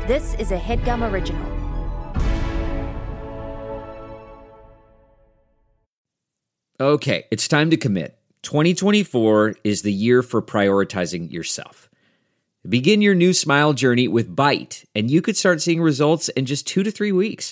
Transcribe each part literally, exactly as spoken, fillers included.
This is a HeadGum original. Okay, it's time to commit. twenty twenty-four is the year for prioritizing yourself. Begin your new smile journey with Byte, and you could start seeing results in just two to three weeks.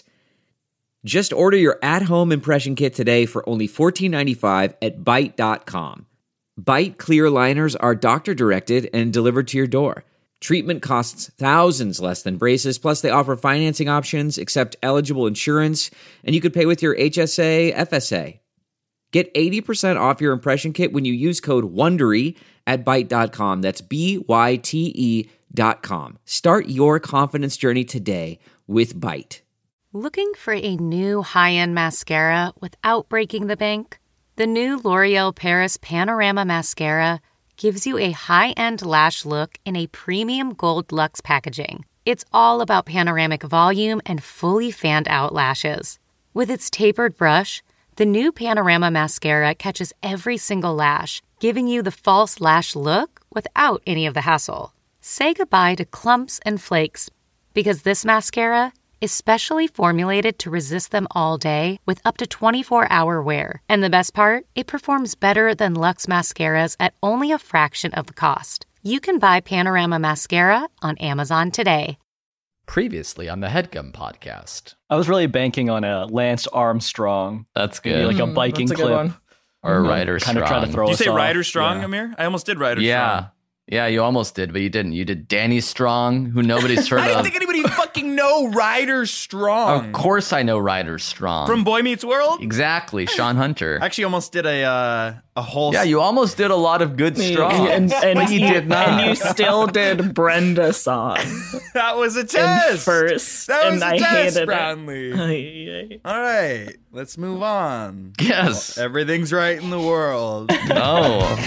Just order your at-home impression kit today for only fourteen ninety-five at byte dot com. Byte clear liners are doctor-directed and delivered to your door. Treatment costs thousands less than braces, plus they offer financing options, accept eligible insurance, and you could pay with your H S A, F S A. Get eighty percent off your impression kit when you use code WONDERY at byte dot com. That's B Y T E dot com. Start your confidence journey today with Byte. Looking for a new high-end mascara without breaking the bank? The new L'Oreal Paris Panorama Mascara gives you a high-end lash look in a premium gold luxe packaging. It's all about panoramic volume and fully fanned-out lashes. With its tapered brush, the new Panorama Mascara catches every single lash, giving you the false lash look without any of the hassle. Say goodbye to clumps and flakes, because this mascara is specially formulated to resist them all day with up to twenty-four hour wear. And the best part? It performs better than Luxe mascaras at only a fraction of the cost. You can buy Panorama Mascara on Amazon today. Previously on the HeadGum podcast. I was really banking on a Lance Armstrong. That's Maybe good. like a Mm, biking that's a good clip. one. Or a Ryder Kind Strong. of try to throw Did you us say off. Ryder Strong, Yeah. Amir? I almost did Ryder Yeah. Strong. Yeah, you almost did, but you didn't. You did Danny Strong, who nobody's heard I don't of. think anybody fucking know Ryder Strong. Of course I know Ryder Strong. From Boy Meets World? Exactly, Sean Hunter. I actually almost did a uh, a whole... Yeah, you almost did a lot of good Strong. And, and, but you did not. And you still did Brenda song That was a in test. first. That was and a I test, hated Brownlee. it. All right, let's move on. Yes. Well, everything's right in the world. No.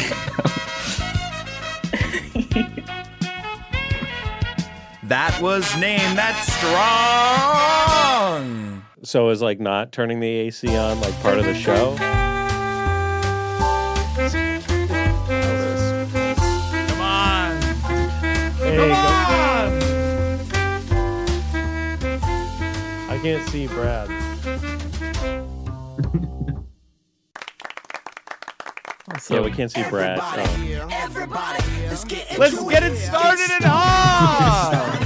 That was named That Strong. So is like not turning the A C on like part of the show? Come on. Hey, Come go- on. I can't see Brad. Yeah, we can't see Brad. Oh. Let's get it started and on.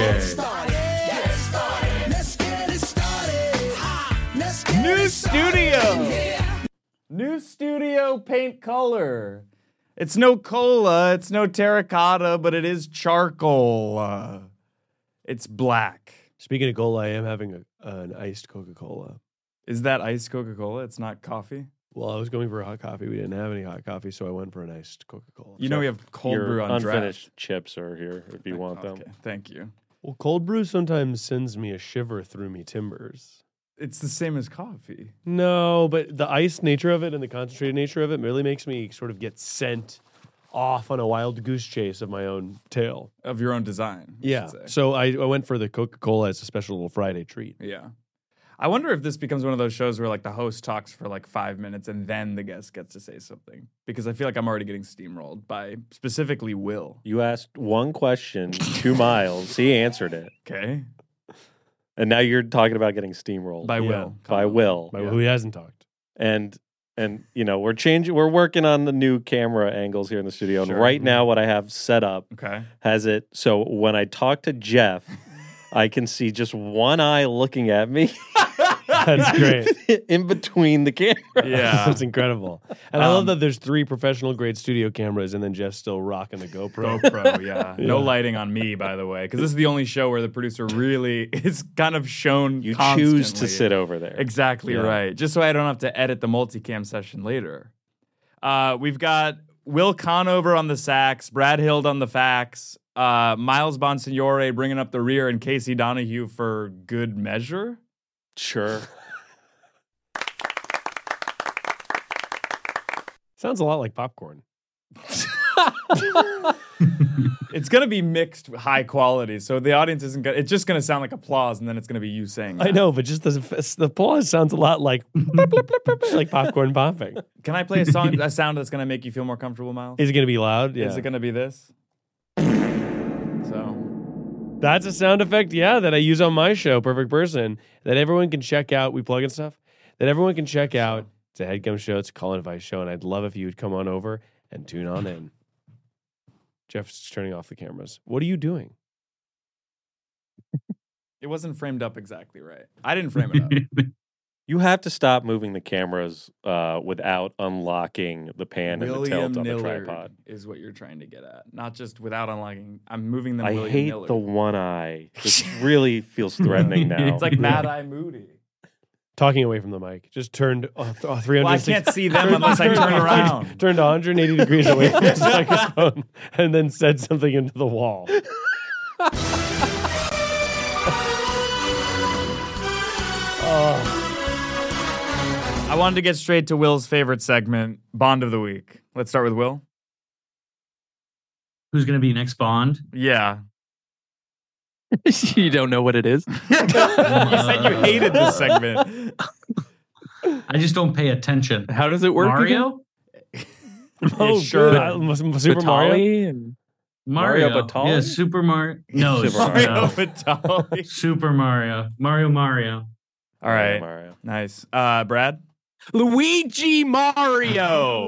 New studio. New studio paint color. It's no cola, it's no terracotta, but it is charcoal. Uh, it's black. Speaking of cola, I am having a, an iced Coca-Cola. Is that iced Coca-Cola? It's not coffee? Well, I was going for a hot coffee. We didn't have any hot coffee, so I went for an iced Coca-Cola. You So know we have cold your brew on unfinished draft. chips are here if you want them. Okay, thank you. Well, cold brew sometimes sends me a shiver through me timbers. It's the same as coffee. No, but the iced nature of it and the concentrated nature of it really makes me sort of get sent off on a wild goose chase of my own tail. Of your own design. I Yeah. should say. So I, I went for the Coca-Cola as a special little Friday treat. Yeah. I wonder if this becomes one of those shows where like the host talks for like five minutes and then the guest gets to say something. Because I feel like I'm already getting steamrolled by specifically Will. You asked one question to Miles. He answered it. Okay. And now you're talking about getting steamrolled. By Yeah. Will. By Will. By Yeah. who he hasn't talked. And and you know, we're changing we're working on the new camera angles here in the studio. Sure. And right now what I have set up Okay. has it so when I talk to Jeff, I can see just one eye looking at me. That's great. In between the cameras. Yeah. That's incredible. And I love Um, that there's three professional grade studio cameras and then Jeff's still rocking the GoPro. GoPro, yeah. No Yeah. lighting on me, by the way. Because this is the only show where the producer really is kind of shown You constantly. choose to sit over there. Exactly Yeah. right. Just so I don't have to edit the multicam session later. Uh, we've got Will Conover on the sax, Brad Hild on the fax, uh, Miles Bonsignore bringing up the rear, and Casey Donahue for good measure. Sure. Sounds a lot like popcorn. It's going to be mixed high quality, so the audience isn't going to, it's just going to sound like applause, and then it's going to be you saying that. I know, but just the the applause sounds a lot like blip, blip, blip, blip, like popcorn popping. Can I play a song, a sound that's going to make you feel more comfortable, Miles? Is it going to be loud? Yeah. Is it going to be this? So, That's a sound effect, yeah, that I use on my show, Perfect Person, that everyone can check out. We plug in stuff that everyone can check out. It's a HeadGum show. It's a call and advice show, and I'd love if you would come on over and tune on in. Jeff's turning off the cameras. What are you doing? It wasn't framed up exactly right. I didn't frame it up. You have to stop moving the cameras uh, without unlocking the pan and the William tilt on the Nillard tripod. is what you're trying to get at. Not just without unlocking. I'm moving them. I William hate Nillard. the one eye. It really feels threatening now. It's like Mad Eye Moody. Talking away from the mic. Just turned uh, th- uh, three hundred. Well, I can't see them unless I turn around. Turned one hundred eighty degrees away from his microphone and then said something into the wall. Oh. I wanted to get straight to Will's favorite segment, Bond of the Week. Let's start with Will. Who's going to be next Bond? Yeah. You don't know what it is? You said you hated this segment. I just don't pay attention. How does it work? Mario? Oh, sure. good. Uh, Super Mario? And Mario. Mario Batali? Yeah, Super Mario. No, Super Mario no. Batali. Super Mario. Mario Mario. All right. Mario. Nice. Uh, Brad? Luigi Mario.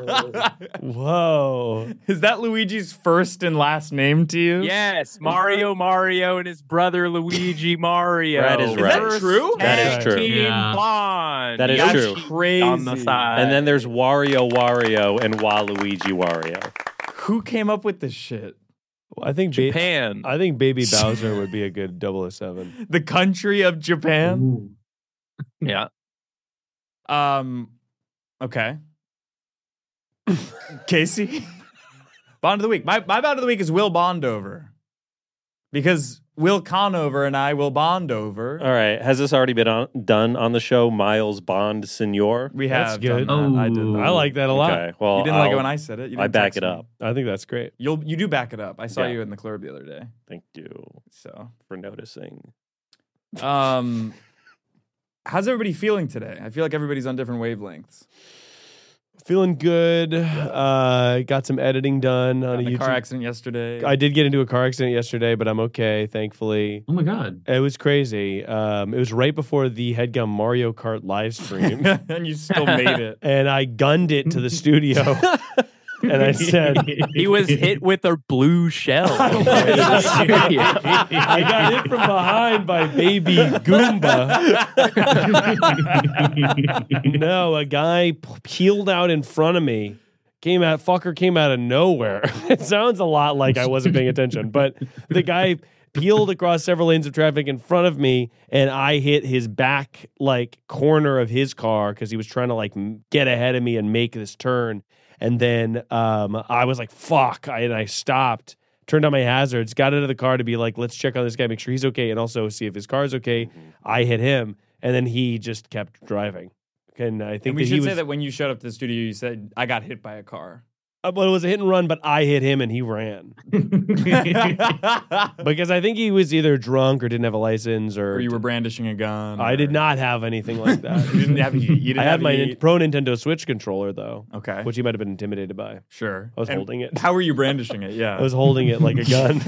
Whoa. Is that Luigi's first and last name to you? Yes, Mario Mario and his brother Luigi Mario. That is Is right. that true? That is Tag true. Team Yeah. Bond. That is Yoshi true. Crazy. On the side. And then there's Wario Wario and Waluigi Wario. Who came up with this shit? I think ba- Japan. I think Baby Bowser would be a good double oh seven. The country of Japan? Ooh. Yeah. Um, okay. Casey? Bond of the Week. My, my Bond of the Week is Will Bondover. Because Will Conover and I will bond over. All right. Has this already been on, done on the show, Miles Bond Senior? We That's have good. done that. I did that. I like that a lot. Okay. Well, You didn't like it I'll- when I said it. You I didn't back text it me. up. I think that's great. You'll you do back it up. I saw Yeah. you in the club the other day. Thank you So, for noticing. um, how's everybody feeling today? I feel like everybody's on different wavelengths. Feeling good. Uh, got some editing done on Got in a a YouTube. car accident yesterday. I did get into a car accident yesterday, but I'm okay, thankfully. Oh my God. It was crazy. Um, it was right before the HeadGum Mario Kart live stream, and you still made it. and I gunned it to the studio. And I said, He was hit with a blue shell. I got hit from behind by Baby Goomba. No, a guy p- peeled out in front of me. Came out, fucker came out of nowhere. It sounds a lot like I wasn't paying attention, but the guy peeled across several lanes of traffic in front of me, and I hit his back like corner of his car because he was trying to like m- get ahead of me and make this turn. And then um, I was like, fuck. I, and I stopped, turned on my hazards, got out of the car to be like, let's check on this guy, make sure he's okay, and also see if his car's okay. Mm-hmm. I hit him, and then he just kept driving. And I think And we that should he say was, that when you showed up to the studio, you said, I got hit by a car. uh, well, it was a hit and run, but I hit him and he ran. Because I think he was either drunk or didn't have a license, or, Or you were brandishing a gun. I or- did not have anything like that. You didn't have you didn't I had have my any- Nin- Pro Nintendo Switch controller, though, Okay. which he might have been intimidated by. Sure. I was And holding it. How were you brandishing it? Yeah. I was holding it like a gun.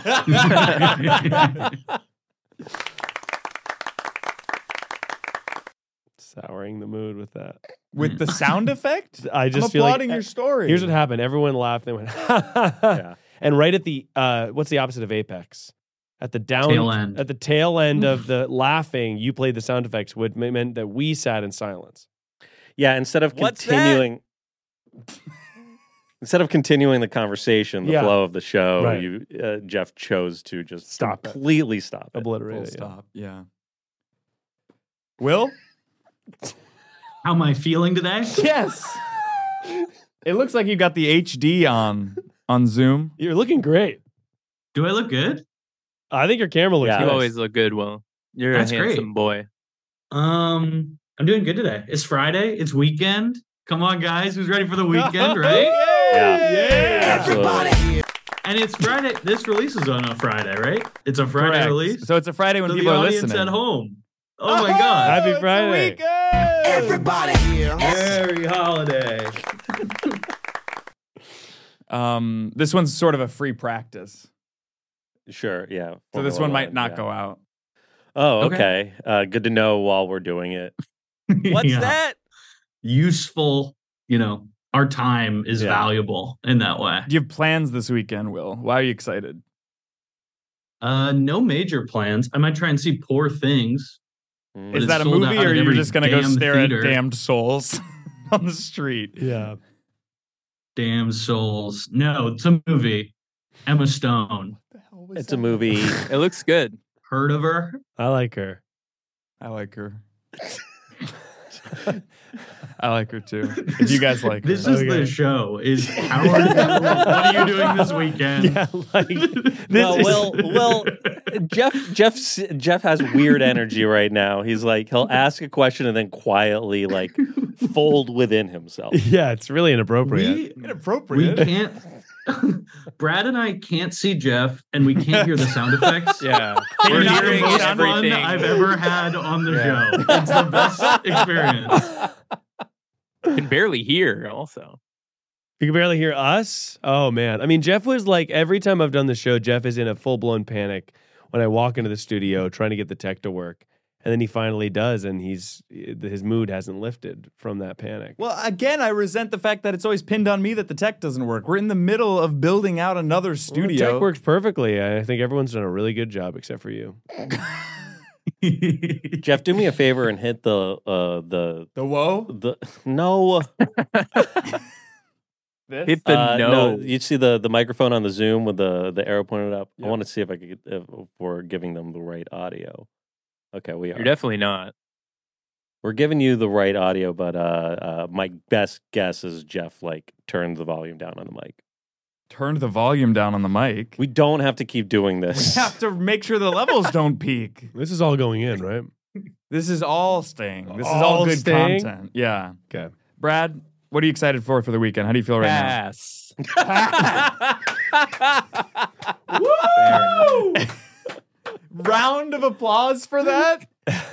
Souring the mood with that. With the sound effect? I just I'm feel like- applauding your story. Here's what happened. Everyone laughed. They went, Yeah. and right at the uh, what's the opposite of apex? At the down Tail end. at the tail end of the laughing, you played the sound effects, which meant that we sat in silence. Yeah, instead of What's continuing instead of continuing the conversation, the Yeah. flow of the show, Right. you uh, Jeff chose to just Stop it. completely stop it. Obliterate Full it. yeah. stop. Yeah. Will? How am I feeling today? Yes. It looks like you got the H D on on Zoom. You're looking great. Do I look good? I think your camera looks Yeah. good. You always look good, Will. You're That's a great. handsome boy. Um, I'm doing good today. It's Friday. It's weekend. Come on, guys. Who's ready for the weekend, right? Yeah. Absolutely. And it's Friday. This releases on a Friday, right? It's a Friday Correct. release. So it's a Friday when So people the are audience listening. at home. Oh my God. Happy Friday. Everybody here. Merry holiday. Um, this one's sort of a free practice. Sure, yeah. So this Formula one might One, not yeah. go out. Oh, Okay. okay. Uh, good to know while we're doing it. What's Yeah. that? Useful, you know, our time is Yeah. valuable in that way. Do you have plans this weekend, Will? Why are you excited? Uh, no major plans. I might try and see Poor Things. Mm. But Is it's that a sold out movie, at or are you every just gonna go damn stare theater. at damned souls on the street? Yeah. Damn Souls. No, it's a movie. Emma Stone. It's a movie. It looks good. Heard of her? I like her. I like her. I like her too. If you guys like This her. is Okay. the show. Is how are you? What are you doing this weekend? Yeah, like this No, is- well, well, Jeff, Jeff, Jeff has weird energy right now. He's like, he'll ask a question and then quietly like fold within himself. yeah, it's really inappropriate. We, we Inappropriate. can't. Brad and I can't see Jeff, and we can't hear the sound effects. Yeah. It's We're not the hearing most fun everything. I've ever had on the show. It's the best experience. Can barely hear also. You can barely hear us. Oh man. I mean, Jeff was like every time I've done the show, Jeff is in a full blown panic when I walk into the studio trying to get the tech to work. And then he finally does, and he's his mood hasn't lifted from that panic. Well, again, I resent the fact that it's always pinned on me that the tech doesn't work. We're in the middle of building out another Well, the studio. tech works perfectly. I think everyone's done a really good job except for you. Jeff, do me a favor and hit the uh, the The whoa? the no. This? Hit the Uh, no. You see the, the microphone on the Zoom with the, the arrow pointed up. Yeah. I want to see if I could if we're giving them the right audio. Okay, we are. You're definitely not. We're giving you the right audio, but uh, uh, my best guess is Jeff like turned the volume down on the mic. Turned the volume down on the mic. We don't have to keep doing We this. have to make sure the levels don't peak. This is all going in, right? This is all staying. This is All all good staying? content. Yeah. Okay. Brad, what are you excited for for the weekend? How do you feel right Pass. now? Round of applause for that.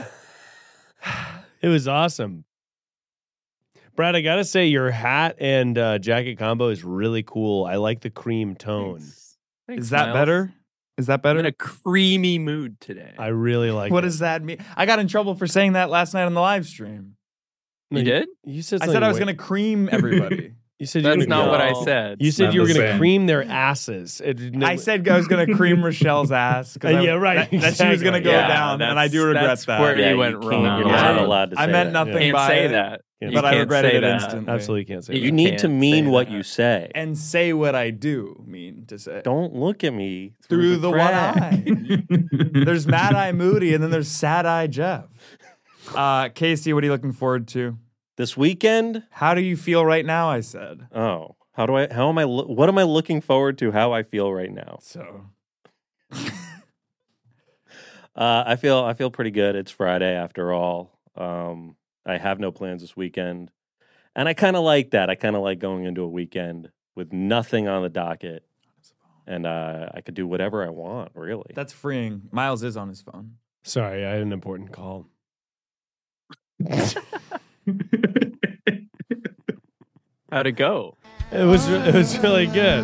It was awesome. Brad, I gotta say your hat and uh, jacket combo is really cool. I like the cream tone. Thanks. Thanks, Is that Miles. better? Is that I'm better? in a creamy mood today. I really like. What it. does that mean? I got in trouble for saying that last night on the live stream. No, You did? You said I something said I was way- going to cream everybody. You said you were That's gonna, not what I No. said. You said not you were the going to same. cream their asses. It, I said I was going to cream Rochelle's ass. 'cause Uh, I- yeah, right, That, that she was going to exactly. go Yeah, down, and I do regret that's that. where Yeah, you you went can't- wrong. you're not not allowed to I say meant that. nothing Can't by say it, that. You but I can't regretted say it that. instantly. absolutely can't say. You that. You need can't to mean say what that. you say. And say what I do mean to say. Don't look at me Through through, the one crack. eye. There's Mad Eye Moody, and then there's Sad Eye Jeff. Uh, Casey, what are you looking forward to? This weekend? How do you feel right now? I said. Oh, how do I? How am I? lo- What am I looking forward to? How I feel right now? So Uh, I feel I feel pretty good. It's Friday after all. Um, I have no plans this weekend, and I kind of like that. I kind of like going into a weekend with nothing on the docket, and uh, I could do whatever I want. Really, that's freeing. Miles is on his phone. Sorry, I had an important call. How'd it go? It was it was really good.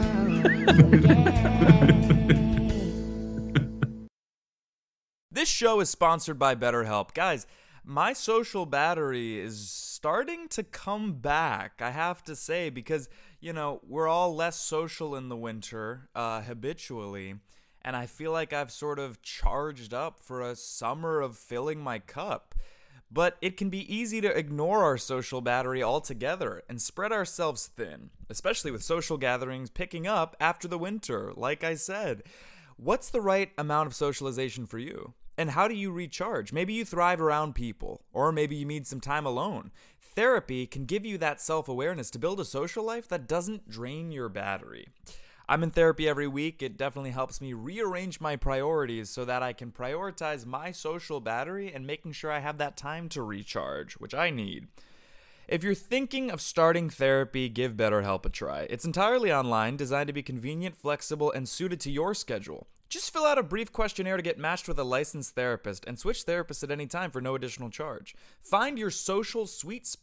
This show is sponsored by BetterHelp. Guys, my social battery is starting to come back, I have to say, because, you know, we're all less social in the winter, uh, habitually, and I feel like I've sort of charged up for a summer of filling my cup. But it can be easy to ignore our social battery altogether and spread ourselves thin, especially with social gatherings picking up after the winter, like I said. What's the right amount of socialization for you? And how do you recharge? Maybe you thrive around people, or maybe you need some time alone. Therapy can give you that self-awareness to build a social life that doesn't drain your battery. I'm in therapy every week. It definitely helps me rearrange my priorities so that I can prioritize my social battery and making sure I have that time to recharge, which I need. If you're thinking of starting therapy, give BetterHelp a try. It's entirely online, designed to be convenient, flexible, and suited to your schedule. Just fill out a brief questionnaire to get matched with a licensed therapist and switch therapists at any time for no additional charge. Find your social sweet spot.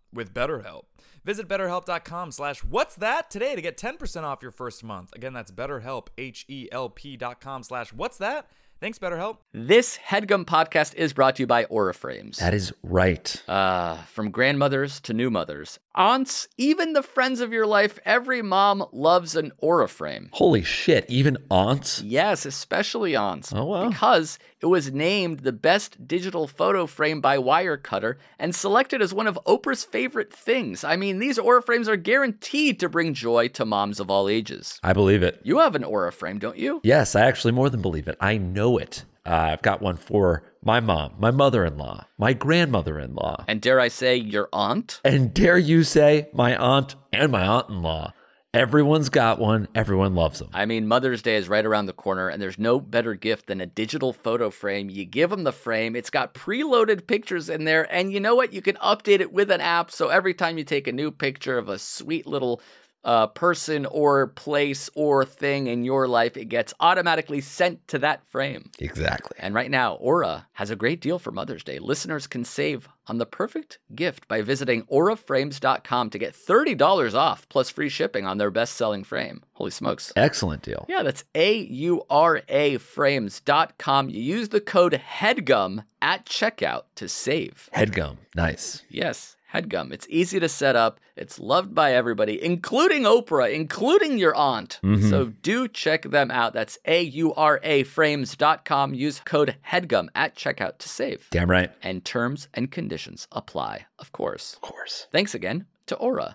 with BetterHelp. Visit betterhelp.com slash what's that today to get ten percent off your first month. Again, that's betterhelp, H-E-L-P dot com slash what's that. Thanks, BetterHelp. This HeadGum podcast is brought to you by Aura Frames. That is right. Uh, from grandmothers to new mothers, aunts, even the friends of your life, every mom loves an Aura frame. Holy shit, even aunts? Yes, especially aunts. Oh, wow. Because it was named the best digital photo frame by Wirecutter and selected as one of Oprah's favorite things. I mean, these Aura frames are guaranteed to bring joy to moms of all ages. I believe it. You have an Aura frame, don't you? Yes, I actually more than believe it. I know it. Uh, I've got one for my mom, my mother-in-law, my grandmother-in-law. And dare I say, your aunt? And dare you say, my aunt and my aunt-in-law. Everyone's got one. Everyone loves them. I mean, Mother's Day is right around the corner, and there's no better gift than a digital photo frame. You give them the frame. It's got preloaded pictures in there, and you know what? You can update it with an app, so every time you take a new picture of a sweet little uh, person or place or thing in your life, it gets automatically sent to that frame. Exactly. And right now, Aura has a great deal for Mother's Day. Listeners can save on the perfect gift by visiting aura frames dot com to get thirty dollars off plus free shipping on their best-selling frame. Holy smokes. Excellent deal. Yeah, that's A U R A frames dot com. You use the code HEADGUM at checkout to save. HeadGum. Nice. Yes. HeadGum. It's easy to set up. It's loved by everybody, including Oprah, including your aunt. Mm-hmm. So do check them out. That's A U R A frames dot com. Use code HEADGUM at checkout to save. Damn right. And terms and conditions apply, of course. Of course. Thanks again to Aura.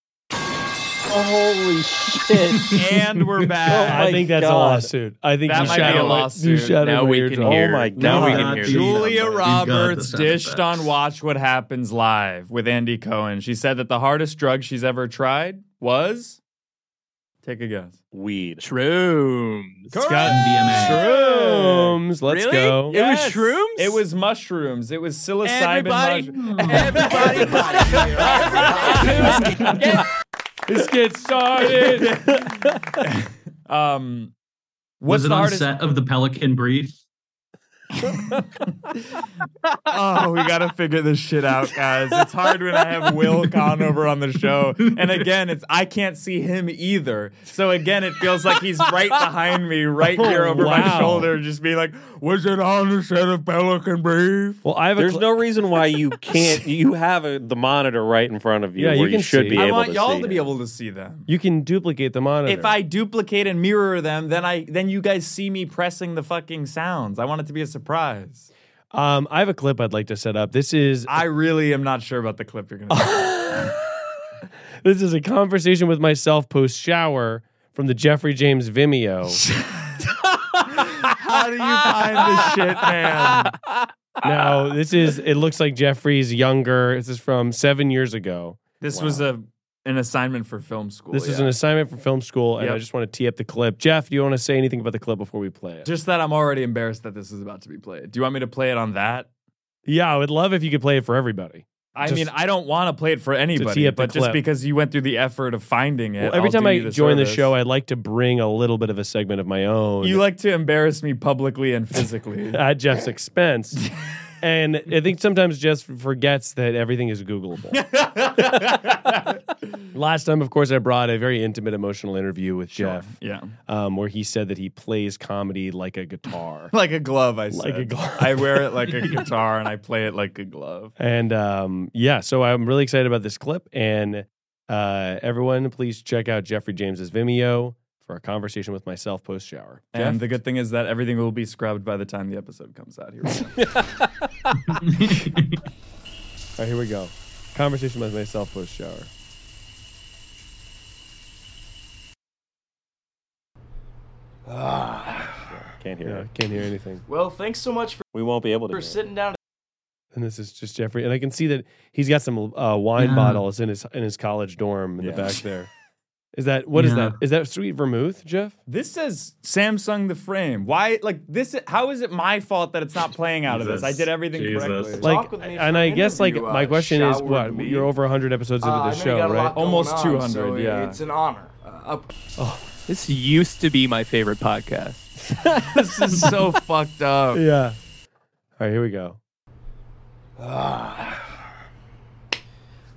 Holy shit. And we're back. I think that's God. a lawsuit. I think That you might be a shattered my- lawsuit. You shattered Now my we eardrum. can hear. Oh my Now we God. can hear. Julia You've got the Roberts sound dished effects. on Watch What Happens Live with Andy Cohen. She said that the hardest drug she's ever tried was. Take a guess. Weed. Shrooms. Correct. M D M A. Shrooms. Let's Really? go. It was shrooms? It was mushrooms. It was psilocybin Everybody, mushrooms. everybody, Let's get started. um, Was what's it the on hardest? set of the Pelican Brief? Oh, we gotta figure this shit out, guys. It's hard when I have Will Conover on the show, and again, it's I can't see him either. So again, it feels like he's right behind me, right here over my Wow. shoulder, just being like, "Was it on the set of Pelican Brief?" Well, I have a There's cl- no reason why you can't. You have a, the monitor right in front of you Yeah, you where you, can should see. be I able want to y'all see to be it. able to see them. You can duplicate the monitor. If I duplicate and mirror them, then I then you guys see me pressing the fucking sounds. I want it to be a surprise. um, I have a clip I'd like to set up. This is I really am not sure about the clip you're gonna. this is a conversation with myself post shower from the Jeffrey James Vimeo. How do you find this shit, man? Now, this is. It looks like Jeffrey's younger. This is from seven years ago. This was a an assignment for film school. This is yeah. an assignment for film school, and Yep. I just want to tee up the clip. Jeff, do you want to say anything about the clip before we play it? Just that I'm already embarrassed that this is about to be played. Do you want me to play it on that? Yeah, I would love if you could play it for everybody. I Just mean, I don't want to play it for anybody, up the but just clip. because you went through the effort of finding it. Well, every I'll time do I you the join the service. show, I'd like to bring a little bit of a segment of my own. You like to embarrass me publicly and physically. at Jeff's expense. And I think sometimes Jeff forgets that everything is Googleable. Last time, of course, I brought a very intimate, emotional interview with Jeff, Yeah. um, where he said that he plays comedy like a guitar. Like a glove, I said. Like a glove. I wear it like a guitar and I play it like a glove. And um, yeah, so I'm really excited about this clip. And uh, everyone, please check out Jeffrey James's Vimeo for a conversation with myself post shower. And the good thing is that everything will be scrubbed by the time the episode comes out. Here we go. All right, here we go. Conversation with myself post shower. Can't hear Yeah, it. can't hear anything. Well, thanks so much for, We won't be able to. for hear it. sitting down. And this is just Jeffrey, and I can see that he's got some uh, wine Yeah. bottles in his in his college dorm in Yeah. the back there. Is that what is Yeah. that? Is that sweet vermouth, Jeff? This says Samsung the frame. Why, like, this? How is it my fault that it's not playing out of this? I did everything Jesus. correctly. Talk Like, with me and for I an guess like interview, my uh, question is, showered what? weed. You're over one hundred episodes into Uh, I the know show, you got a right? lot going Almost on, two hundred, so yeah. It's an honor. Uh, up- This used to be my favorite podcast. This is so fucked up. Yeah. All right, here we go.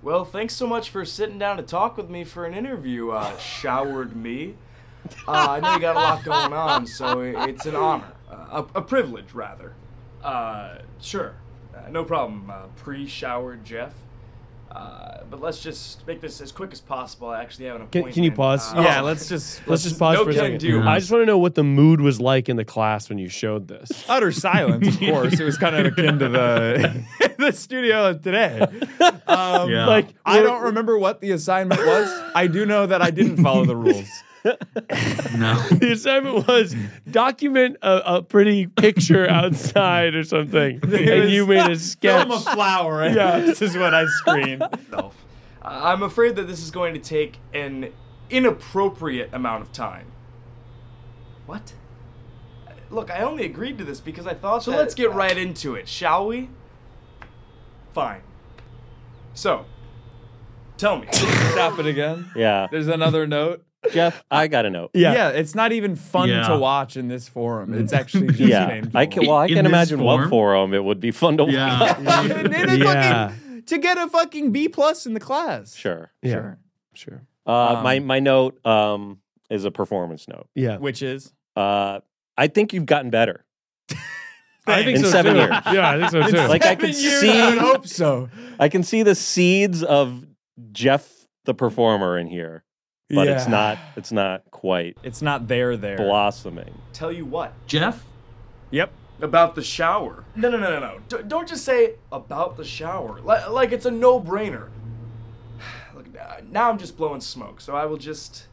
Well, thanks so much for sitting down to talk with me for an interview, uh, showered me. Uh, I know you got a lot going on, so it's an honor. Uh, a, a privilege, rather. Uh, sure. Uh, no problem. Uh, pre-showered Jeff. Uh, but let's just make this as quick as possible. I actually have an Can, appointment. can you pause? Uh, Yeah, let's just Let's just pause no for a can second. do. I just want to know what the mood was like in the class when you showed this. utter silence, of course. It was kind of akin to the the studio today. Um, Yeah. Like, I don't remember what the assignment was. I do know that I didn't follow the rules. No. The assignment was document a, a pretty picture outside or something, and you made a sketch. Film a flower. And Yeah. This is what I screened. Self. Uh, I'm afraid that this is going to take an inappropriate amount of time. What? Uh, Look, I only agreed to this because I thought so. that- Let's get right into it, shall we? Fine. So, tell me. Stop it again. Yeah. There's another note. Jeff, I got a note. Yeah. it's not even fun Yeah. to watch in this forum. It's actually just Yeah. painful. I can, well, I In can this imagine what form? forum it would be fun to watch. Yeah. And then a Yeah. fucking, to get a fucking B plus in the class. Sure. Yeah. Sure. Sure. Uh, Um, my, my note um, is a performance note. Yeah. Which is? Uh, I think you've gotten better. I think In so seven too. years. Yeah, I think so too. Like I can Seven years, see, I would hope so. I can see the seeds of Jeff the performer in here, but it's Yeah. not. It's not quite It's not there there. blossoming. Tell you what. Jeff? Yep. About the shower. No, no, no, no, no. D- don't just say about the shower. Li- like it's a no-brainer. Look, uh, now I'm just blowing smoke, so I will just...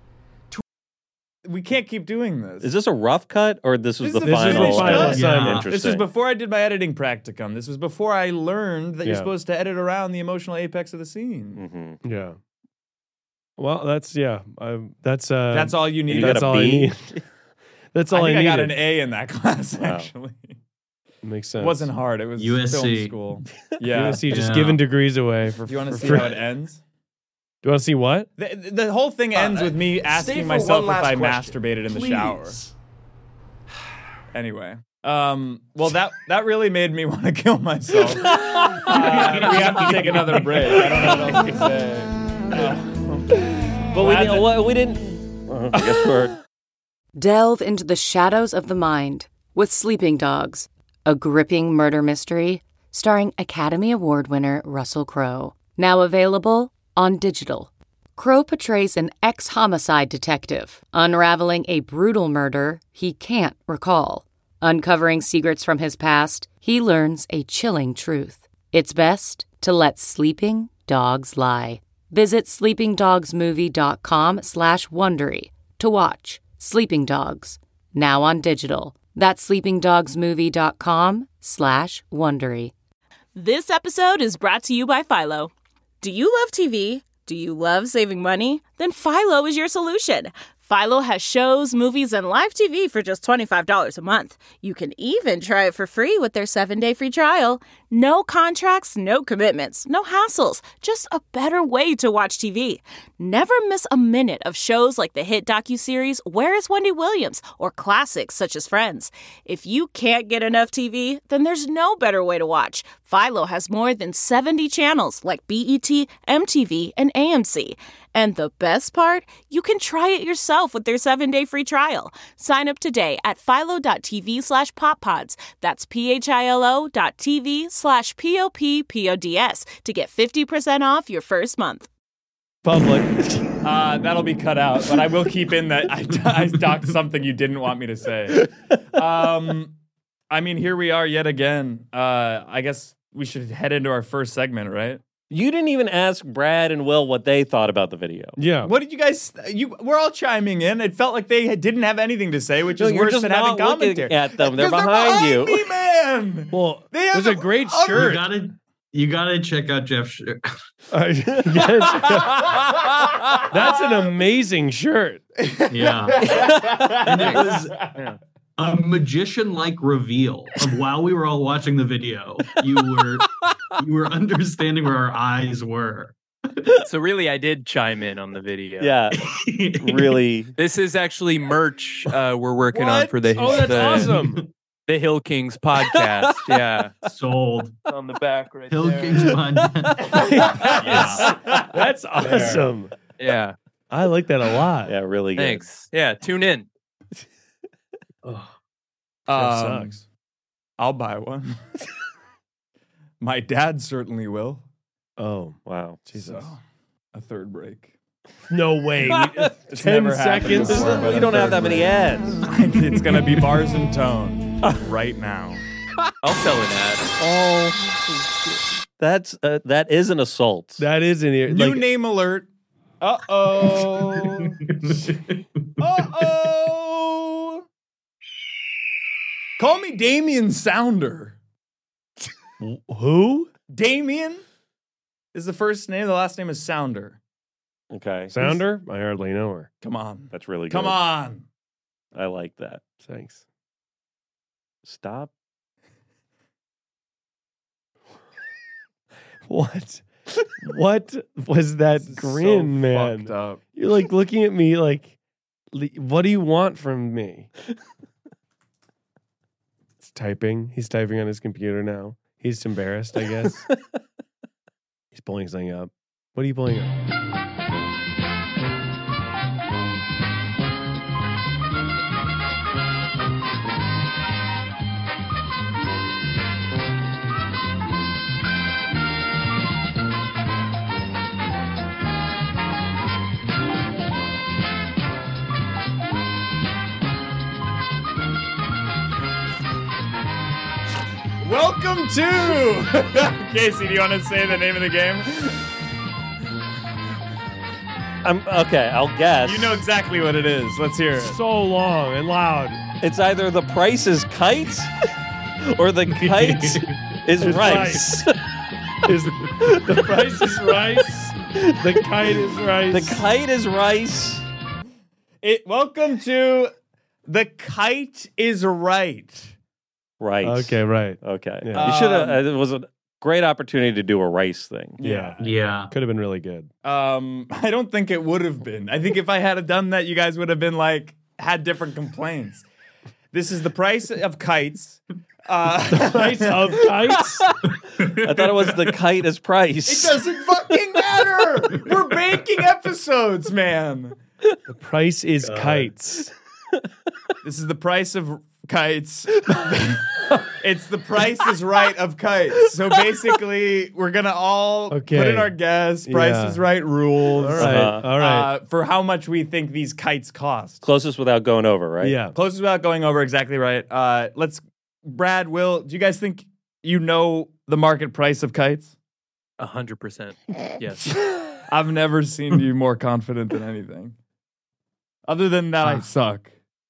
We can't keep doing this. Is this a rough cut or this was This the is the final? finished cut. assignment. Yeah. Interesting. This was before I did my editing practicum. This was before I learned that you're Yeah. supposed to edit around the emotional apex of the scene. Mhm. Yeah. Well, that's yeah. I, that's uh. That's all you And need. you got That's a all I B? need. That's I all I, think I, needed. got an A in that class, Wow. actually. Makes sense. It wasn't hard. It was U S C. film school. You Yeah. want to see just Yeah. giving degrees away for. Do you want to for see free. how it ends? Do you want to see what? The, the whole thing ends Uh, with me stay asking for myself one if last I question, masturbated in the please. shower. Anyway. Um, well, that that really made me want to kill myself. Uh, we have to take another break. I don't know what else to say. Uh, But we glad didn't. that- well, we didn't. uh, I guess we're. Delve into the shadows of the mind with Sleeping Dogs, a gripping murder mystery starring Academy Award winner Russell Crowe. Now available on digital. Crowe portrays an ex-homicide detective unraveling a brutal murder he can't recall. Uncovering secrets from his past, he learns a chilling truth. It's best to let sleeping dogs lie. Visit sleepingdogsmovie.com slash Wondery to watch Sleeping Dogs, now on digital. That's sleepingdogsmovie.com slash Wondery. This episode is brought to you by Philo. Do you love T V? Do you love saving money? Then Philo is your solution. Philo has shows, movies, and live T V for just twenty-five dollars a month. You can even try it for free with their seven-day free trial. No contracts, no commitments, no hassles. Just a better way to watch T V. Never miss a minute of shows like the hit docuseries Where is Wendy Williams? Or classics such as Friends. If you can't get enough T V, then there's no better way to watch. Philo has more than seventy channels like B E T, M T V, and A M C. And the best part? You can try it yourself with their seven-day free trial. Sign up today at philo.tv slash poppods. That's P-H-I-L-O dot TV slash P-O-P-P-O-D-S to get fifty percent off your first month. Public. Uh, that'll be cut out, but I will keep in that I, I docked something you didn't want me to say. Um, I mean, here we are yet again. Uh, I guess we should head into our first segment, right? You didn't even ask Brad and Will what they thought about the video. Yeah. What did you guys? You we're all chiming in. It felt like they had- didn't have anything to say, which No, is you're worse just than not having looking commentary. at them. They're 'Cause behind you. me, man. Well, They it have was a the great other- shirt. You gotta, you gotta check out Jeff's shirt. That's an amazing shirt. Yeah. And it was a magician-like reveal of while we were all watching the video, you were you were understanding where our eyes were. So really, I did chime in on the video. Yeah, really. This is actually merch uh, we're working on What? for the. Oh, that's the- awesome. The Hill Kings podcast. Yeah. Sold. It's on the back right Hill there. Kings podcast. Yes. That's awesome. Yeah. I like that a lot. Yeah, really good. Thanks. Yeah. Tune in. Oh, Um, sucks. I'll buy one. My dad certainly will. Oh, Wow. Jesus. So, a third break. No way. It's Ten never happened seconds. before, but You a don't have third that many break. ads. It's gonna be bars and tone right now. I'll sell an ad. Oh, that's uh, that is an assault. That is in here. New Like, name alert. Uh oh. uh oh. Call me Damien Sounder. who? Damien is the first name. The last name is Sounder. Okay, Sounder? I hardly know her. Come on. that's really good. Come on. I like that. Thanks. Stop. What? What was that This is grin, so man? fucked up. You're like looking at me like, "Le- what do you want from me? It's typing. He's typing on his computer now. He's embarrassed, I guess. He's pulling something up. What are you pulling up? Welcome to Casey. Do you want to say the name of the game? I'm okay. I'll guess. You know exactly what it is. Let's hear it. So long and loud. It's either the price is kite or the kite is It's rice. Is the price is rice? The kite is rice. The kite is rice. It. Welcome to The Kite is Right. Right. Okay, right. Okay. Yeah. You should have. Um, it was a great opportunity to do a rice thing. Yeah. Yeah. Could have been really good. Um, I don't think it would have been. I think if I had done that, you guys would have been like had different complaints. This is the price of kites. Uh, Price of kites? I thought it was the kite is price. It doesn't fucking matter. We're banking episodes, man. The price is kites. This is the price of kites. It's the price is right of kites. So basically, we're gonna all Okay. put in our guess. Price Yeah. is right rules. All right. Uh-huh. All right. Uh, for how much we think these kites cost. Closest without going over, right? Yeah. Closest without going over, exactly right. Uh, let's, Brad, Will, do you guys think you know the market price of kites? A hundred percent. Yes. I've never seen you more confident than anything. Other than that, I Uh. suck.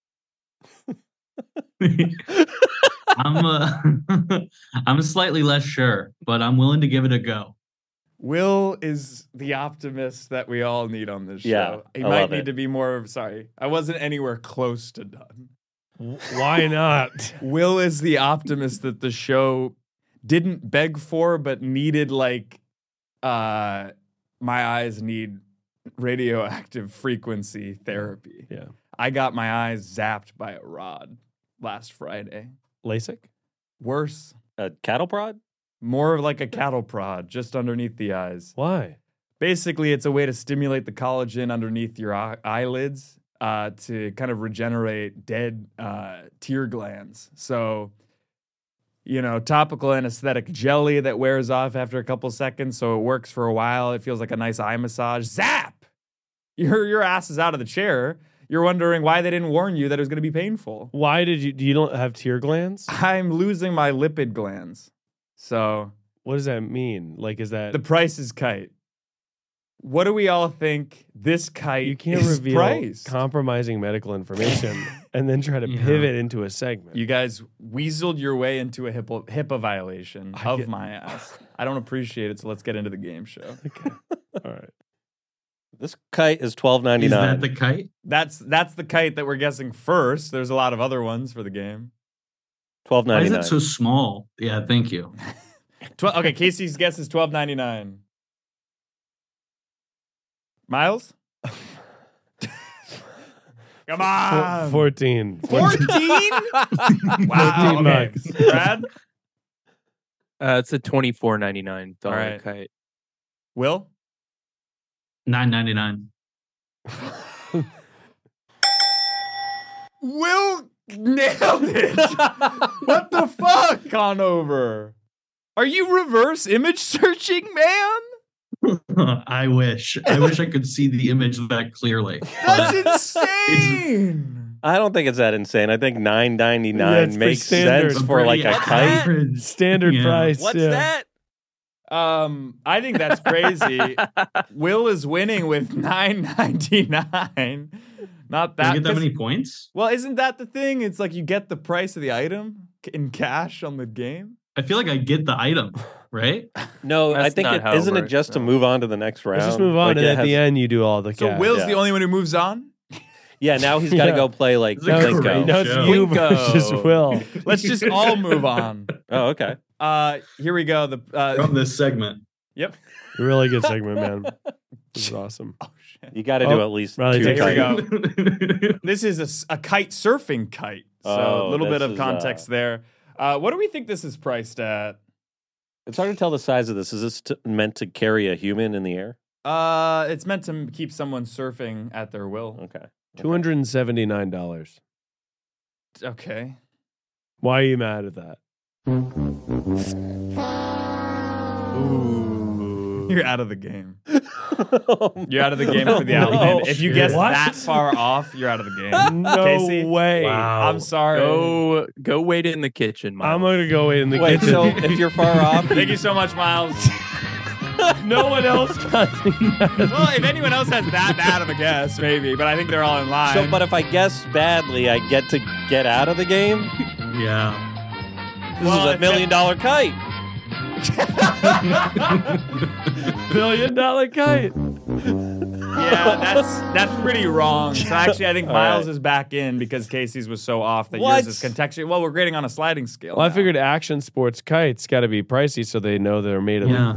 I'm uh, I'm slightly less sure, but I'm willing to give it a go. Will is the optimist that we all need on this show. Yeah, he I might love need it. to be more. Sorry, I wasn't anywhere close to done. Why not? Will is the optimist that the show didn't beg for, but needed like, uh, my eyes need radioactive frequency therapy. Yeah. I got my eyes zapped by a rod last Friday. LASIK? Worse, A cattle prod? more of like a cattle prod just underneath the eyes. Why? Basically, it's a way to stimulate the collagen underneath your eye- eyelids uh, to kind of regenerate dead uh, tear glands. So, you know, topical anesthetic jelly that wears off after a couple seconds, so it works for a while. It feels like a nice eye massage. Zap! Your your ass is out of the chair. You're wondering why they didn't warn you that it was going to be painful. Why did you? Do you don't have tear glands? I'm losing my lipid glands. So What does that mean? Like, is that the price is kite. What do we all think this kite you can't is reveal priced? compromising medical information and then try to Yeah. pivot into a segment? You guys weaseled your way into a HIPAA, HIPAA violation I of get- my ass. I don't appreciate it, so let's get into the game show. Okay. All right. This kite is twelve ninety Is nine. that the kite? That's that's the kite that we're guessing first. There's a lot of other ones for the game. Twelve Why ninety is nine. it so small? Yeah, thank you. Tw- okay, Casey's guess is twelve ninety-nine. Miles? Come on. fourteen. fourteen? Wow. fourteen Okay. bucks. Brad? Uh, it's a twenty-four ninety-nine dollar All right. kite. Will? nine ninety-nine. Will nailed it. What the fuck, Conover? Are you reverse image searching, man? I wish. I wish I could see the image that clearly. That's insane. I don't think it's that insane. I think nine ninety Yeah, nine it's pretty makes standard. sense for like a What's kite. that? Standard Yeah. price. What's yeah. that? Um, I think that's crazy. Will is winning with nine ninety-nine. Not Did I that. get that 'cause- many points? Well, isn't that the thing? It's like you get the price of the item in cash on the game. I feel like I get the item, right? No, I That's think not it how it isn't it works, just to no. move on to the next round. Let's just move on, Like, and it at the has- end, you do all the So cash. Will's Yeah. the only one who moves on. Yeah, now he's got to Yeah. go play like It's a great Plinko. No, it's show. you Winko. versus Will. Let's just all move on. Oh, okay. Uh, here we go. The uh, From this segment. yep. Really good segment, man. This is awesome. Oh shit. You got to do Oh, at least Riley, two take Here we kites. go. This is a s- a, kite surfing kite. So Oh, a little bit this of is, context uh, there. Uh, what do we think this is priced at? It's hard to tell the size of this. Is this t- meant to carry a human in the air? Uh, it's meant to keep someone surfing at their will. Okay. Two hundred and seventy nine dollars. Okay. Why are you mad at that? Ooh. You're out of the game. You're out of the game No for the Outland. If you shit. guess What? that far off, you're out of the game. No Casey? way. Wow. I'm sorry. Go go wait in the kitchen, Miles. I'm gonna go in the Wait, kitchen. so if you're far off, Thank you so much, Miles. no one else got Well, if anyone else has that bad of a guess, maybe, but I think they're all in line. so but if I guess badly, I get to get out of the game. Yeah. This Well, is a if million dollar kite. billion dollar kite. Yeah, that's that's pretty wrong. So actually, I think All Miles right. is back in because Casey's was so off that What? yours is contextual. Well, we're grading on a sliding scale. Well, I now. figured action sports kites got to be pricey, so they know they're made of. Yeah.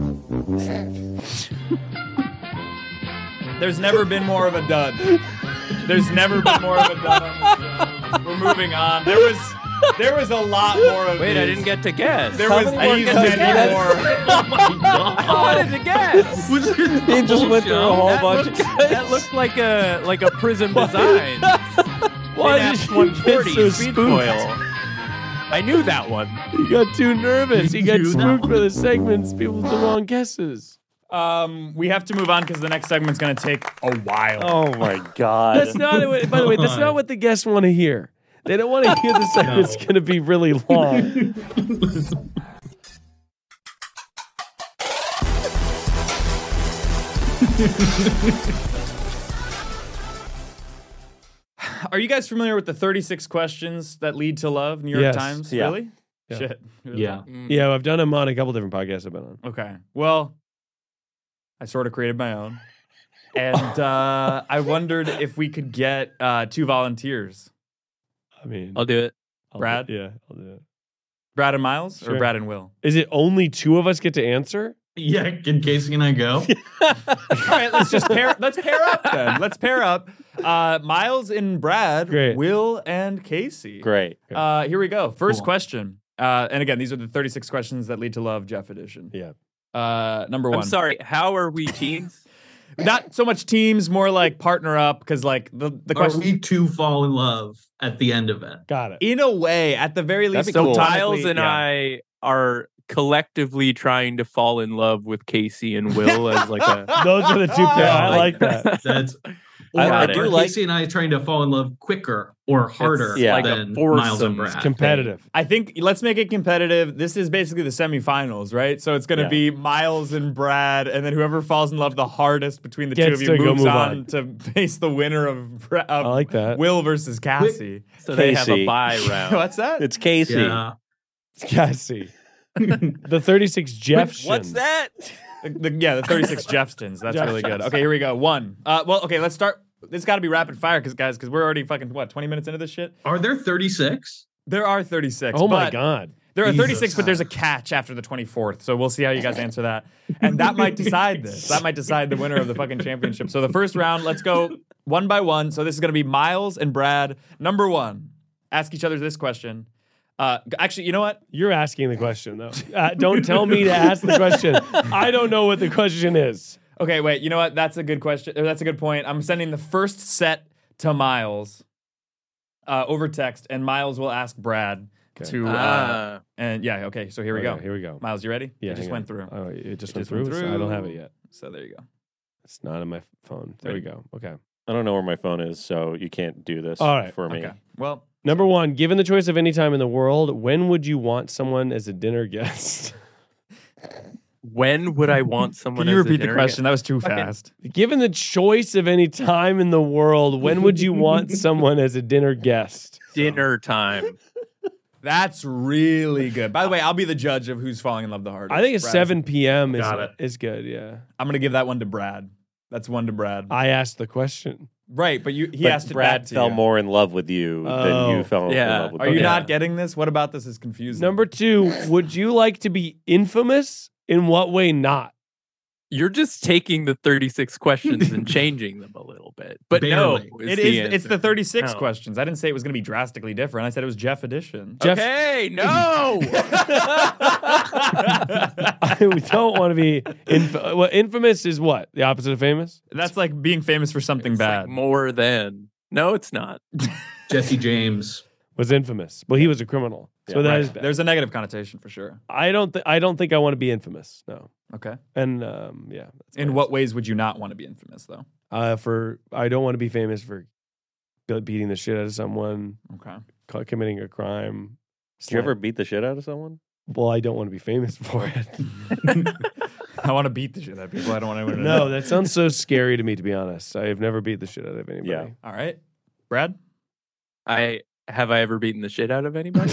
There's never been more of a dud. There's never been more of a dud on this show. We're moving on. There was there was a lot more of Wait, I these. didn't get to guess. There How was many these more many cuts? more. Oh my god. I wanted to guess. Was this the He just whole went through a show? whole That bunch looked, of kites. that looked like a like a prism design. Why In did F you one get forty so speed spooked? foil. I knew that one. He got too nervous. He got You spooked know. for the segments. People with the wrong guesses. Um, we have to move on because the next segment's going to take a while. Oh my god. That's not. What, by the way, that's not what the guests want to hear. They don't want to hear the segment's No. going to be really long. Are you guys familiar with the thirty-six questions that lead to love? New York Yes. Times. Yeah. Really? Yeah. Shit. Really? Yeah. Yeah, I've done them on a couple different podcasts I've been on. Okay. Well, I sort of created my own. And uh, I wondered if we could get uh, two volunteers. I mean, I'll do it. I'll do- Brad? yeah, I'll do it. Brad and Miles or Sure. Brad and Will? Is it only two of us get to answer? Yeah, can Casey and I go? All right, let's just pair let's pair up then. Let's pair up. Uh, Miles and Brad, Great. Will and Casey. Great. Uh, here we go. First Cool. question. Uh, and again, these are the thirty-six questions that lead to love, Jeff edition. Yeah. Uh, number one. I'm sorry. How are we teens? Not so much teams, more like partner up, because like the the Are question. we two fall in love at the end of it? Got it. In a way, at the very least, be So cool. Miles platonically- and yeah. I are collectively trying to fall in love with Casey and Will as like a. Those are the two pairs. I like that. That's or I- I are do like- Casey and I trying to fall in love quicker or harder yeah. like a than foursome Miles and Brad. Competitive. I think let's make it competitive. This is basically the semifinals, right? So it's going to Yeah. be Miles and Brad, and then whoever falls in love the hardest between the two Gets of you to go moves move on, on. to face the winner of, Bra- of I like that. Will versus Cassie. So they have a Casey. bye round. What's that? It's Casey. Yeah. Cassie. The thirty-six Jeffs. What's that? The, the- yeah, the thirty-six Jeffstons. That's really good. Jeffstons. Okay, here we go. One. Uh, well, okay, let's start. This got to be rapid fire, because guys, because we're already fucking what twenty minutes into this shit. Are there thirty-six? There are thirty-six. Oh my but god. There are Jesus. thirty-six, but there's a catch after the twenty-fourth. So we'll see how you guys answer that. And that might decide this. That might decide the winner of the fucking championship. So the first round, let's go one by one. So this is going to be Miles and Brad. Number one, ask each other this question. Uh, actually, you know what? You're asking the question, though. Uh, don't tell me to ask the question. I don't know what the question is. Okay, wait. You know what? That's a good question. Or that's a good point. I'm sending the first set to Miles uh, over text, and Miles will ask Brad Okay. to. Uh, Ah. and yeah, okay. So here we Okay, go. Here we go. Miles, you ready? Yeah, it just hang went on. through. Oh, it just, It went, just went through, so I don't have it through. yet. So there you go. It's not on my phone. There we go. Okay. I don't know where my phone is, so you can't do this All right. for me. Okay. Well, Number one, given the choice of any time in the world, when would you want someone as a dinner guest? When would I want someone? can you as a repeat the dinner question? That was too Fucking- fast. Given the choice of any time in the world, when would you want someone as a dinner guest? guest? Dinner time. That's really good. By the way, I'll be the judge of who's falling in love the hardest. I think it's Brad. seven p.m. is, Got it. is good, yeah. I'm gonna give that one to Brad. That's one to Brad. I asked the question. right, but you he But asked it Brad back to fell you. more in love with you than Oh. you fell Yeah. in love with Are you him. not getting this? What about this is confusing? Number two, would you like to be infamous? In what way not? You're just taking the thirty-six questions and changing them a little bit. But no, Barely. is It the is. It's answer. the thirty-six No. questions. I didn't say it was going to be drastically different. I said it was Jeff edition. Jeff- Okay, no. We don't want to be inf- well, infamous is what? The opposite of famous? That's like being famous for something It's bad. like more than. No, it's not. Jesse James. Was infamous. Well, he was a criminal. So Yeah, that Right. is bad. There's a negative connotation for sure. I don't th- I don't think I want to be infamous. No. Okay. And um, yeah. that's In my what ways would you not want to be infamous, though? answer. Uh, for I don't want to be famous for be- beating the shit out of someone, Okay. co- committing a crime. Did you ever beat the shit out of someone? Well, I don't want to be famous for it. I want to beat the shit out of people. I don't want anyone to No, know. that sounds so scary to me. To be honest, I have never beat the shit out of anybody. Yeah. All right. Brad? I have I ever beaten the shit out of anybody?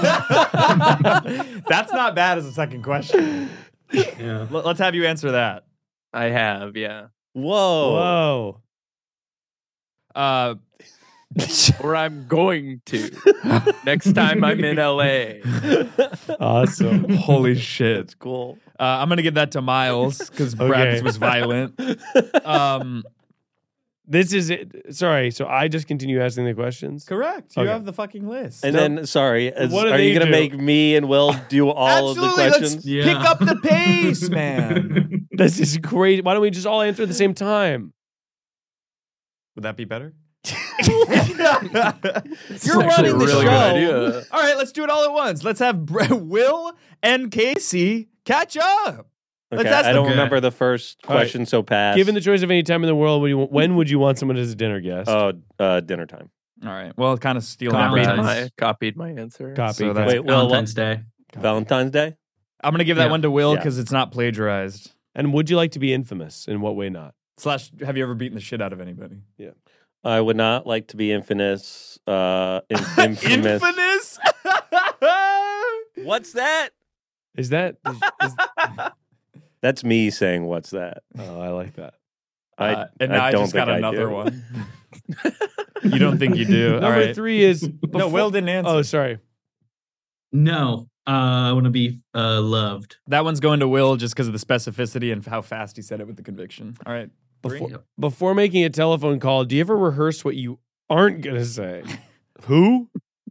That's not bad as a second question. Yeah. L- Let's have you answer that. I have, yeah. Whoa. Whoa. Uh, Or I'm going to next time I'm in L A. Awesome. holy shit. That's cool. Uh, I'm going to give that to Miles because Brad Okay. was violent. Um, This is it. Sorry. So I just continue asking the questions. correct. You Okay. have the fucking list. And No. then, sorry, is, What do are they you going do? to make me and Will do all of the Absolutely. questions? Let's Yeah. pick up the pace, man. This is great. Why don't we just all answer at the same time? Would that be better? You're running the really show. good idea. All right, let's do it all at once. Let's have Bre- Will and Casey catch up. Let's Okay, ask I don't them- remember the first All right. question so past. Given the choice of any time in the world, would you, when would you want someone as a dinner guest? Oh, uh, dinner time. All right. Well, kind of stealing Copied Comrades. Brad's. my, copied my answer. Copy. So that's- Wait, Will, Valentine's Day. Valentine's Day? I'm going to give that Yeah. one to Will Yeah. because it's not plagiarized. And would you like to be infamous? In what way not? Slash, have you ever beaten the shit out of anybody? I would not like to be infamous. Uh, in, infamous. Infamous? What's that? Is that? Is, is- That's me saying, "What's that?" oh, I like that. I, Uh, and now I, don't just got think I another do. one. You don't think you do? All Number right. three is No, before- Will didn't answer. Oh, sorry. No. Uh, I want to be uh, loved. That one's going to Will just because of the specificity and how fast he said it with the conviction. All right. Three. Before, before making a telephone call, do you ever rehearse what you aren't gonna say? Who?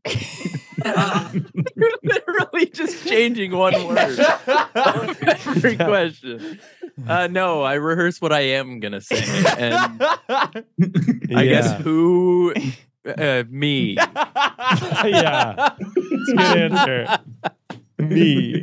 You're literally just changing one word. Every question. Uh, no, I rehearse what I am gonna say, and I Yeah. guess who, uh, me. Yeah. It's a good answer. Me.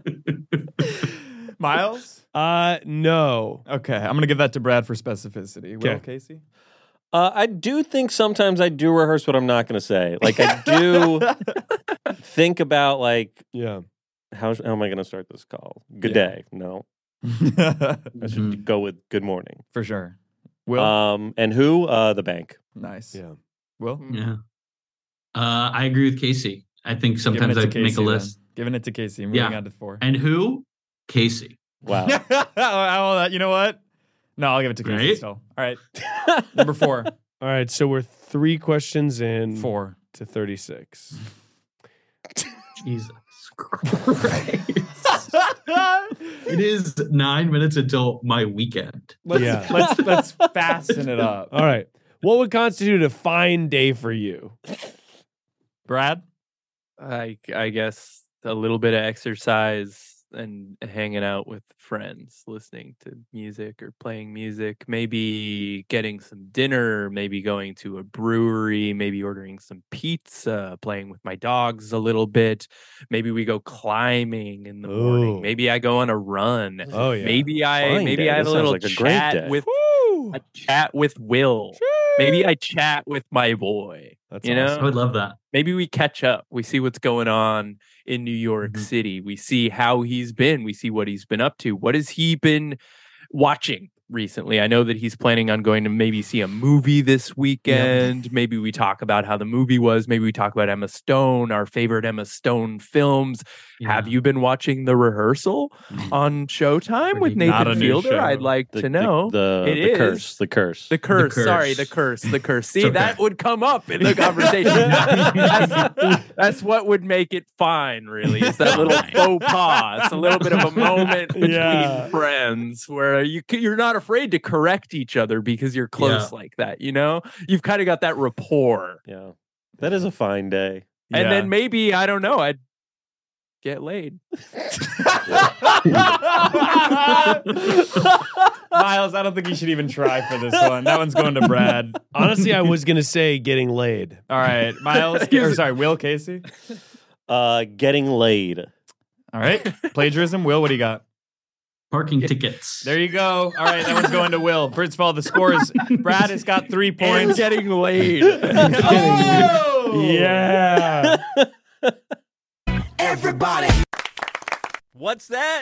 Miles? Uh, no. Okay. I'm going to give that to Brad for specificity. Will, Okay. Casey? Uh, I do think sometimes I do rehearse what I'm not going to say. Like I do think about like Yeah. how how am I going to start this call? Good Yeah. day. No, I should go with good morning. For sure. Will? Um, and who? Uh, the bank. nice. Yeah. Will? Yeah. Uh, I agree with Casey. I think Giving sometimes it I to make Casey a then. list. Giving it to Casey. Moving Yeah. on to four. And who? Casey. Wow. Oh, you know what? No, I'll give it to Casey Right? still. All right. Number four. All right. So we're three questions in Four. to thirty-six. Jesus Christ. It is nine minutes until my weekend. Let's, Yeah. let's let's fasten it up. All right. What would constitute a fine day for you? Brad? I I guess a little bit of exercise and hanging out with friends, listening to music or playing music, maybe getting some dinner, maybe going to a brewery, maybe ordering some pizza, playing with my dogs a little bit. Maybe we go climbing in the Ooh. morning. Maybe I go on a run. Oh, yeah. Maybe I Fine maybe day. I have That a sounds little like a great chat day. with Woo! a chat with Will. Maybe I chat with my boy. That's you awesome. I know, would love that. maybe we catch up. We see what's going on in New York Mhm. City. We see how he's been. We see what he's been up to. What has he been watching recently? I know that he's planning on going to maybe see a movie this weekend. Maybe we talk about how the movie was. Maybe we talk about Emma Stone, our favorite Emma Stone films. Have Yeah. you been watching The Rehearsal on Showtime with Pretty- Not a Nathan new Fielder? show. I'd like The, to know. the, the, It the is. curse. The curse. The curse, curse. sorry, the curse, the curse. See, okay. that would come up in the conversation. that's, that's what would make it fine, really. It's that little faux pas. It's a little bit of a moment between Yeah. friends where you c- you're not afraid to correct each other because you're close Yeah. like that. You know, you've kind of got that rapport, Yeah. That is a fine day. and Yeah. then maybe I don't know. I'd get laid. Miles, I don't think you should even try for this one. That one's going to Brad. Honestly, I was gonna say getting laid. All right, Miles, or sorry, Will Casey. Uh, getting laid. All right, plagiarism. Will, what do you got? Parking tickets. There you go. All right, that one's going to Will. First of all, the score is Brad has got three And points. getting laid. Oh! Yeah. What's that?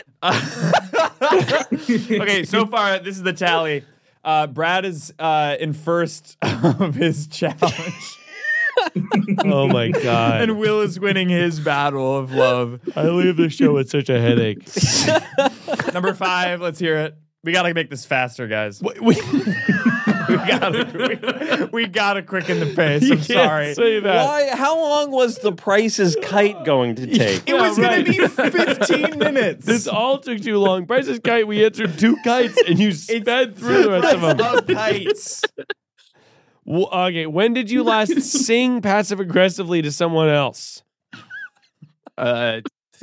Okay, so far this is the tally. Uh, Brad is uh, in first of his challenge, Oh my god. and Will is winning his battle of love. I leave the show with such a headache. Number five, let's hear it. We got to make this faster, guys. We, we, We gotta, we, we gotta quicken the pace. you I'm can't sorry. say that. Why? How long was the Price's Kite going to take? It was Yeah, gonna be fifteen minutes. This all took too long. Price's Kite, we answered two kites and you sped through the rest of them. Love kites. Well, okay, when did you last sing passive aggressively to someone else? Uh,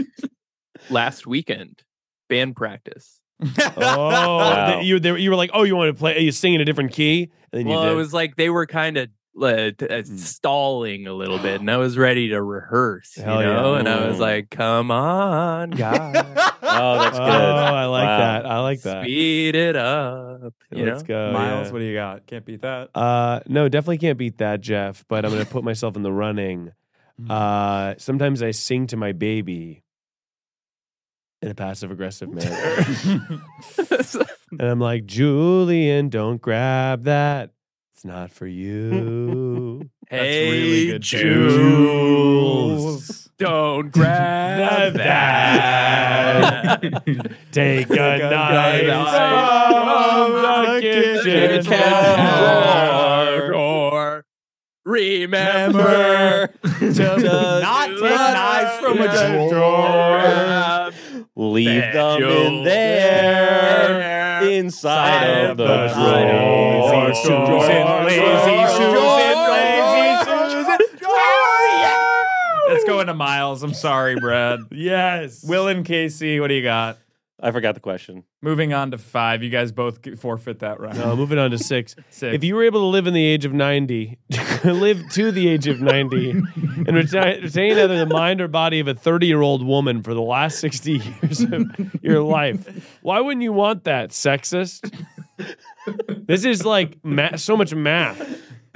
last weekend, band practice. Oh, Wow. th- you, they, were- you were like, oh, you want to play? You sing in a different key, and then you Well, did. it was like they were kind of uh, t- uh, stalling a little bit, and I was ready to rehearse, you Hell yeah. know. And I was Mm. like, "Come on, guys, Oh, that's Oh, good. I like Wow. that. I like that. speed it up." You Let's know, go, Miles, yeah. what do you got? Can't beat that. Uh, no, definitely can't beat that, Jeff. But I'm gonna put myself in the running. Uh, sometimes I sing to my baby in a passive aggressive manner, and I'm like, Julian, don't grab that. It's not for you. hey, really good, Jules, don't grab that. that. Take a a knife knife from the kitchen Kitchen floor. door. Remember to not take knives from a drawer. Leave That them in Jules there, inside of the drawer. Lazy Susan, lazy Susan, lazy Susan. Let's go into Miles. I'm sorry, Brad. Yes. Will and Casey, what do you got? I forgot the question. Moving on to five. You guys both get- forfeit that round. No, moving on to six. Six. If you were able to live in the age of ninety, live to the age of ninety, and retain, retain either the mind or body of a thirty-year-old woman for the last sixty years of your life, why wouldn't you want that, sexist? This is like ma- so much math.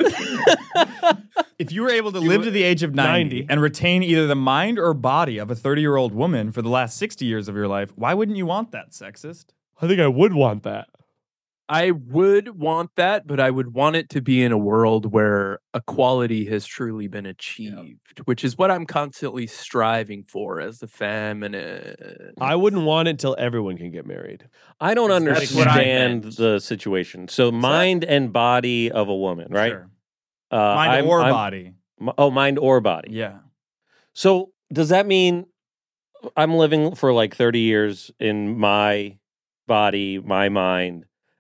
If you were able to live to the age of ninety, ninety. and retain either the mind or body of a thirty-year-old woman for the last sixty years of your life, why wouldn't you want that, sexist? I think I would want that. I would want that, but I would want it to be in a world where equality has truly been achieved, which is what I'm constantly striving for as a feminist. I wouldn't want it till everyone can get married. I don't That's what I understand meant. the situation. So, mind and body of a woman, right? Sure. Uh, Mind I'm- or I'm- body. m- Oh, mind or body. Yeah. So, does that mean I'm living for like thirty years in my body, my mind,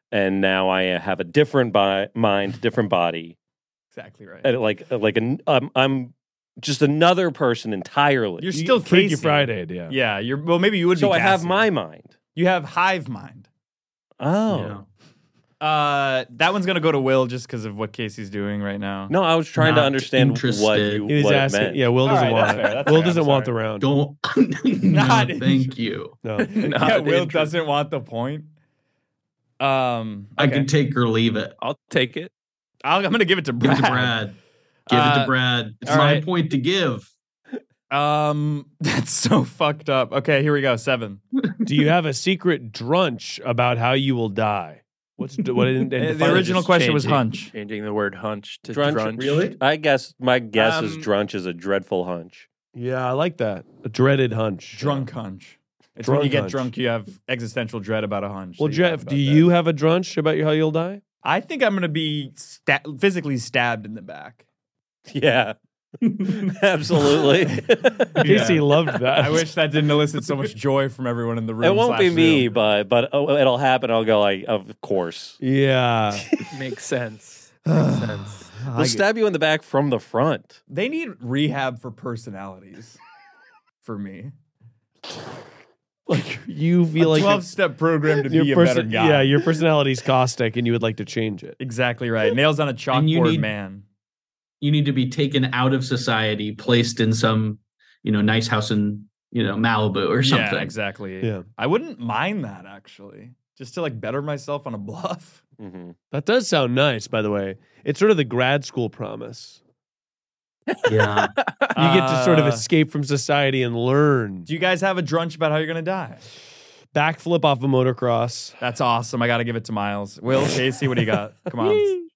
and now I have a different bi- mind, different body. Exactly right. And like like an um, I'm just another person entirely. You're still Freaky Casey. Friday, yeah. Yeah, you're well maybe you would so be I have Cassie. my mind. You have hive mind. Oh. Yeah. Uh, that one's gonna go to Will just because of what Casey's doing right now. No, I was trying to Not understand interested. what you He was what it asking. meant. Yeah, Will All doesn't right, want that's it. fair, that's Will fair, I'm doesn't want the sorry. round. Don't. Not no, thank you. No. yeah, Not Will interested. doesn't want the point. Um, I okay. can take or leave it. I'll take it. I'll, I'm gonna give it to Give Brad. it to Brad. Give it Uh, to Brad. It's all my right. point to give. Um, that's so fucked up. Okay, here we go. Seven. Do you have a secret drunch about how you will die? What's what? In, Uh, in the original Just question was changing- hunch. Changing the word hunch to Drunch, drunch. Really? I guess my guess is Um, drunch is a dreadful hunch. Yeah, I like that. A dreaded hunch. Drunk hunch. It's Drunk when you get hunch. drunk, you have existential dread about a hunch. Well, So you have Jeff, about do that. you have a drunch about how you'll die? I think I'm gonna be sta- physically stabbed in the back. Yeah. Absolutely. Casey loved that. I wish that didn't elicit so much joy from everyone in the room. It won't be slash me, Zoom. but but oh, it'll happen. I'll go like, of course. Yeah. Makes sense. Makes sense. They'll stab you in the back from the front. They need rehab for personalities. For me, Like you feel like twelve-step program to your be a person- better guy. Yeah, your personality's caustic, and you would like to change it. Exactly right. Nails on a And you chalkboard, need- man. You need to be taken out of society, placed in some, you know, nice house in, you know, Malibu or something. Yeah, exactly. Yeah. I wouldn't mind that actually, just to like better myself on a bluff. Mm-hmm. That does sound nice, by the way. It's sort of the grad school promise. Yeah. You get to sort of Uh, escape from society and learn. Do you guys have a drunch about how you're gonna die? Backflip off a motocross. That's awesome. I got to give it to Miles. Will, Casey, what do you got? Come on.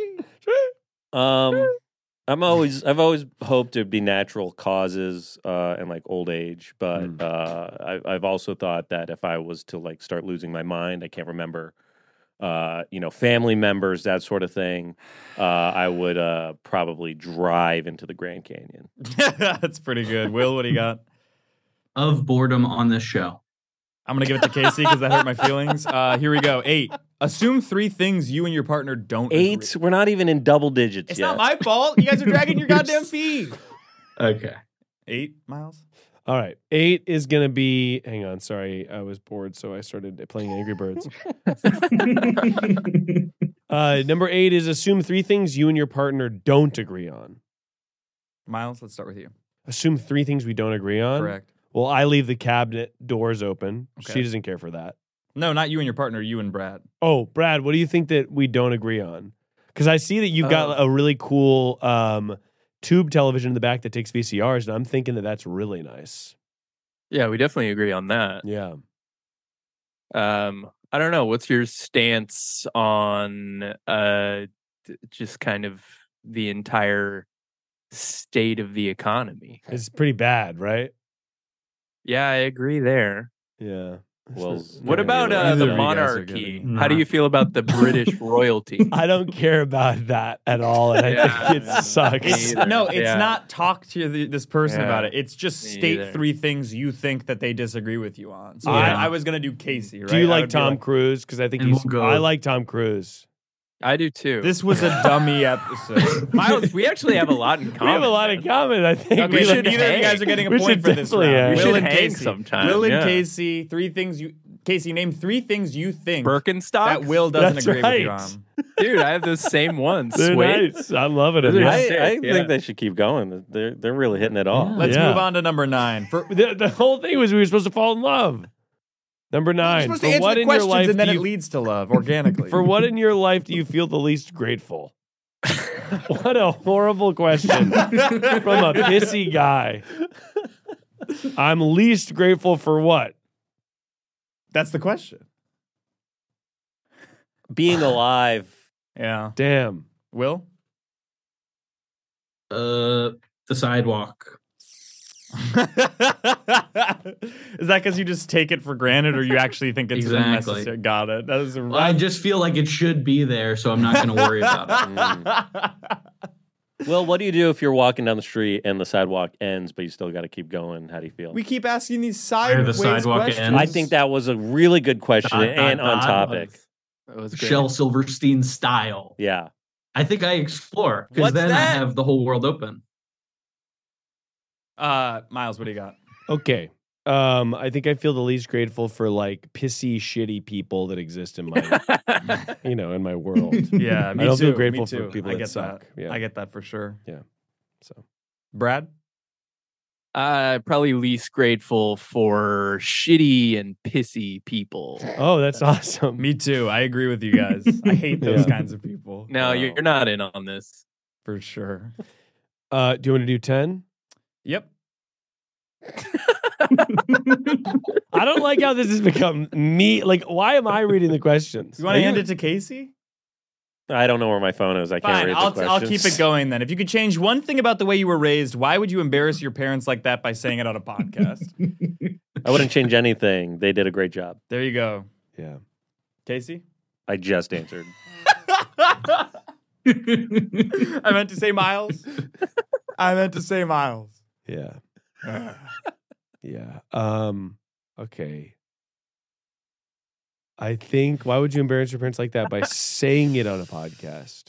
Um, I'm always I've always hoped it'd be natural causes uh, and like old age, but Mm. uh, I, I've also thought that if I was to like start losing my mind, I can't remember, uh, you know, family members, that sort of thing. Uh, I would uh, probably drive into the Grand Canyon. That's pretty good. Will, what do you got? Of boredom on this show. I'm gonna give it to Casey because that hurt my feelings. Uh, here we go. Eight. Assume three things you and your partner don't. Eight. Agree. We're not even in double digits It's yet. not my fault. You guys are dragging your goddamn feet. Okay. Eight, Miles. All right. Eight is going to be. Hang on. Sorry. I was bored, so I started playing Angry Birds. uh, number eight is assume three things you and your partner don't agree on. Miles, let's start with you. Assume three things we don't agree on. Correct. Well, I leave the cabinet doors open. Okay. She doesn't care for that. No, not you and your partner. You and Brad. Oh, Brad, what do you think that we don't agree on? Because I see that you've got Uh, a really cool um, tube television in the back that takes V C Rs, and I'm thinking that that's really nice. Yeah, we definitely agree on that. Yeah. Um, I don't know. What's your stance on uh, d- just kind of the entire state of the economy? It's pretty bad, right? Yeah, I agree there. Yeah. Well, What Yeah, about really. uh, Neither the of you guys are monarchy? getting- How do you feel about the British royalty? I don't care about that at all, and I Yeah. think it sucks. It's, Neither. no, it's Yeah. not talk to the, this person Yeah. about it. It's just Me state either. three things you think that they disagree with you on. So Yeah. I, I was gonna do Casey. Right? Do you I like would be Tom Cruise? Because I think And he's. we'll go- I like Tom Cruise. I do too. This was a dummy episode. Miles, we actually have a lot in common. We have a lot in common. I think Okay, we should, like either of you hang. guys are getting a We point should for this definitely round. hang. We Will should and hang Casey. sometime, Will and yeah. Casey, three things you. Casey, name three things you think Birkenstocks? that Will doesn't That's agree with you right. on. Dude, I have those same ones. They're Sweet. nice. I'm loving it. Those are Yeah. I, sick, I yeah. think they should keep going. They're they're really hitting it off. Let's Yeah. move on to number nine. For, The, the whole thing was we were supposed to fall in love. Number You're nine. supposed For to answer what the in your questions life and then do it you, leads to love organically. for what in your life do you feel the least grateful? What a horrible question from a pissy guy. I'm least grateful for what? That's the question. Being alive. Yeah. Damn. Will? Uh, the sidewalk. Is that because you just take it for granted or you actually think it's Exactly. unnecessary? Got it. That is a Well, I just feel like it should be there, so I'm not going to worry about it. Well, what do you do if you're walking down the street and the sidewalk ends, but you still got to keep going? How do you feel? We keep asking these Where the sideways sidewalk questions. ends. I think that was a really good question Dot, and dot, on dot. topic. That was great. Shel Silverstein style. Yeah. I think I explore because What's then that? I have the whole world open. Uh, Miles, what do you got? Okay. Um, I think I feel the least grateful for like pissy, shitty people that exist in my, you know, in my world. Yeah, me I don't too. feel grateful me too. for people I that get suck. that. Yeah. I get that for sure. Yeah. So, Brad? Uh, probably least grateful for shitty and pissy people. oh, that's awesome. Me too. I agree with you guys. I hate those Yeah. kinds of people. No, you're you're not in on this. For sure. Uh, do you want to do ten? Yep. I don't like how this has become me. Like, why am I reading the questions? You want to hand it to Casey? I don't know where my phone is. I can't Fine, read the I'll, questions. I'll keep it going then. If you could change one thing about the way you were raised, why would you embarrass your parents like that by saying it on a podcast? I wouldn't change anything. They did a great job. There you go. Yeah. Casey? I just answered. I meant to say Miles. I meant to say Miles. Yeah. Yeah. Um, okay. I think, why would you embarrass your parents like that? By saying it on a podcast.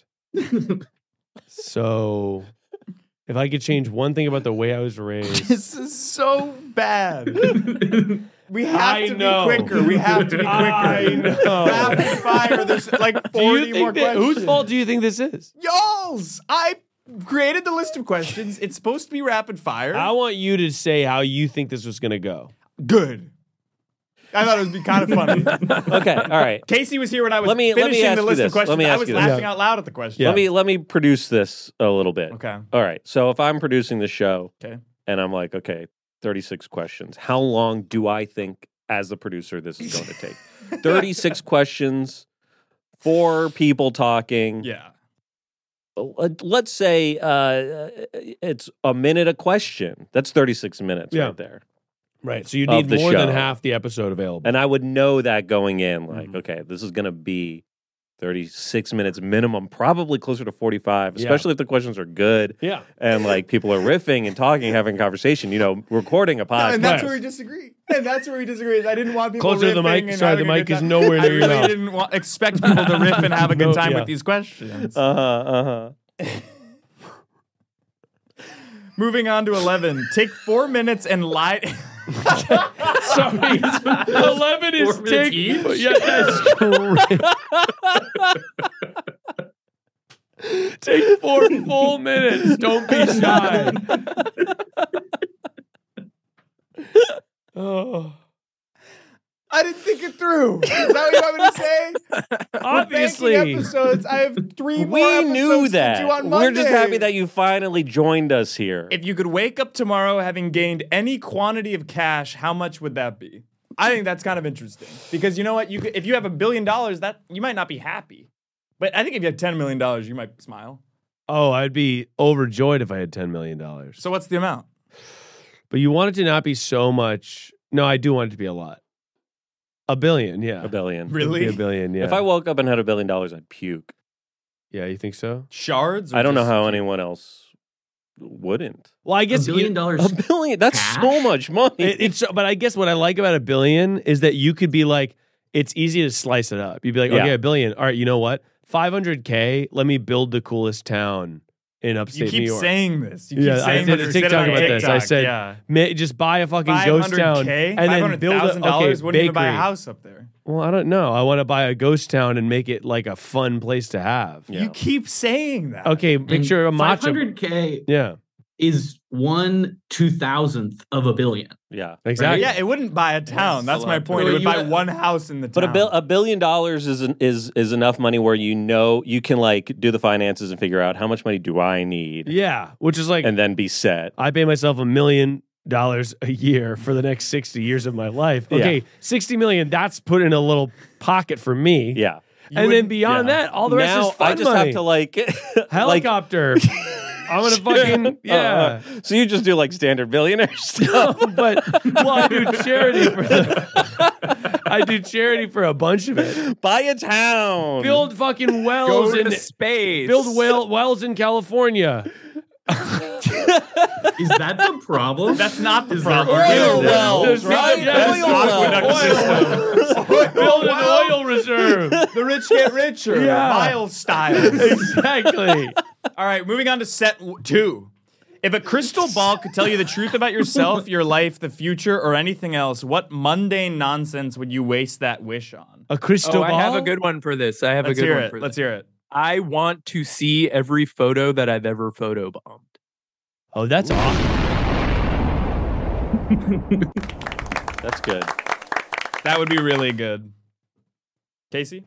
So, if I could change one thing about the way I was raised. This is so bad. We have I to know. be quicker. We have to be quicker. I know. Rapid fire. There's like Do you forty more think that, questions. whose fault do you think this is? Y'all's. I created the list of questions. It's supposed to be rapid fire. I want you to say how you think this was going to go. Good. I thought it would be kind of funny. Okay, all right. Casey was here when I was Let me- let me finishing ask the you list this. of questions. Let me I ask was you this. laughing Yeah. out loud at the question. Let me let me produce this a little bit. Okay. All right. So if I'm producing the show Okay. and I'm like, okay, thirty-six questions. How long do I think as the producer this is going to take? thirty-six questions, four people talking. Yeah. Let- Let's say uh, it's a minute a question. That's thirty-six minutes Yeah. right there. Right. So you Of need the more than show. half the episode available. And I would know that going in, like, Mhm. okay, this is going to be thirty-six minutes minimum, probably closer to forty-five, Yeah. especially if the questions are good yeah. and like people are riffing and talking, having conversation, you know, recording a No, podcast. and that's where we disagree. And that's where we disagree. I didn't want people Closer to the riffing mic. and Sorry, having the a mic good is time. nowhere I near your really mouth. didn't want, expect people to riff and have a good No, time yeah. with these questions. Uh huh. Uh huh. Moving on to eleven. Take four minutes and lie. Sorry. eleven is Four minutes take. each? Yeah, that's great. Take four full minutes. Don't be shy. Oh. I didn't think it through. Is that what you want me to say? Obviously. Banking episodes. I have three more We episodes knew to that. do on We're just Monday. happy that you finally joined us here. If you could wake up tomorrow having gained any quantity of cash, how much would that be? I think that's kind of interesting because you know what? You could, if you have a billion dollars, that you might not be happy, but I think if you had ten million dollars, you might smile. Oh, I'd be overjoyed if I had ten million dollars. So what's the amount? But you want it to not be so much. No, I do want it to be a lot. A billion, yeah. A billion. It'd Really? be a billion, yeah. If I woke up and had a billion dollars, I'd puke. yeah, you think so? Shards? Or I don't know just- how anyone else wouldn't. Well, I guess a billion you- dollars. A billion? That's Cash? so much money. It, it's but I guess what I like about a billion is that you could be like, it's easy to slice it up. You'd be like, Yeah. okay, a billion. All right, you know what? five hundred K, let me build the coolest town in upstate You keep New York. saying this. You Yeah, keep I saying did this. a You said it TikTok on about this. I TikTok, said, yeah. Ma- just buy a fucking ghost town and then build a five hundred thousand dollars okay, wouldn't even buy a bakery. house up there. Well, I don't know. I want to buy a ghost town and make it like a fun place to have. Yeah. You keep saying that. Okay, picture a five matcha. hundred K Yeah, is one two thousandth of a billion. yeah. exactly. Yeah, it wouldn't buy a town. That's my point. So It would you buy have- one house in the town. But a, bil- a billion dollars is an, is is enough money where you know you can like do the finances and figure out how much money do I need, Yeah, which is like and then be set. I pay myself a million dollars a year for the next sixty years of my life. Okay, Yeah. sixty million, that's put in a little pocket for me. Yeah. You and then wouldn't- beyond yeah. that, all the rest now is fun I just money. have to like like Helicopter. I'm gonna fucking yeah. Uh, so you just do like standard billionaire stuff. But well, I do charity for the, I do charity for a bunch of it. Buy a town. Build fucking Go wells to in space. build well, wells in California. Is that the problem? That's not the Is problem. there Oil organic wells, There's right? not- yes, Oil aqueduct wells. system. Build an oil reserve. term. The rich get richer. Yeah. Miles style. Exactly. All right, moving on to set w- two. If a crystal ball could tell you the truth about yourself, your life, the future, or anything else, what mundane nonsense would you waste that wish on? A crystal Oh, ball? I have a good one for this. I have Let's a good hear one it. for Let's this. hear it. I want to see every photo that I've ever photobombed. Oh, that's awesome. That's good. That would be really good. Casey?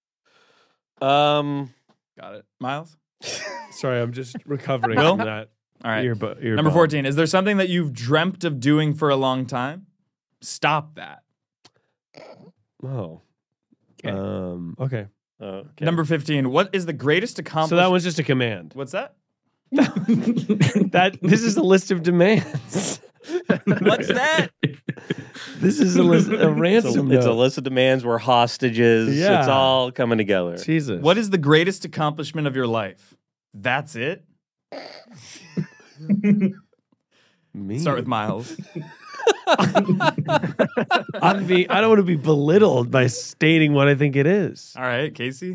Um, Got it. Miles? Sorry, I'm just recovering Will? from that. All right. Ear bu- ear Number bump. fourteen. Is there something that you've dreamt of doing for a long time? Stop that. Oh. Okay. Um, okay. okay. Number fifteen. What is the greatest accomplishment? So that was just a command. What's that? That this is a list of demands. What's that? This is a list, a It's a, ransom it's a note. list of demands. We're hostages. Yeah. It's all coming together. Jesus. What is the greatest accomplishment of your life? That's it? mean? Start with Miles. I'm be, I don't want to be belittled by stating what I think it is. All right, Casey.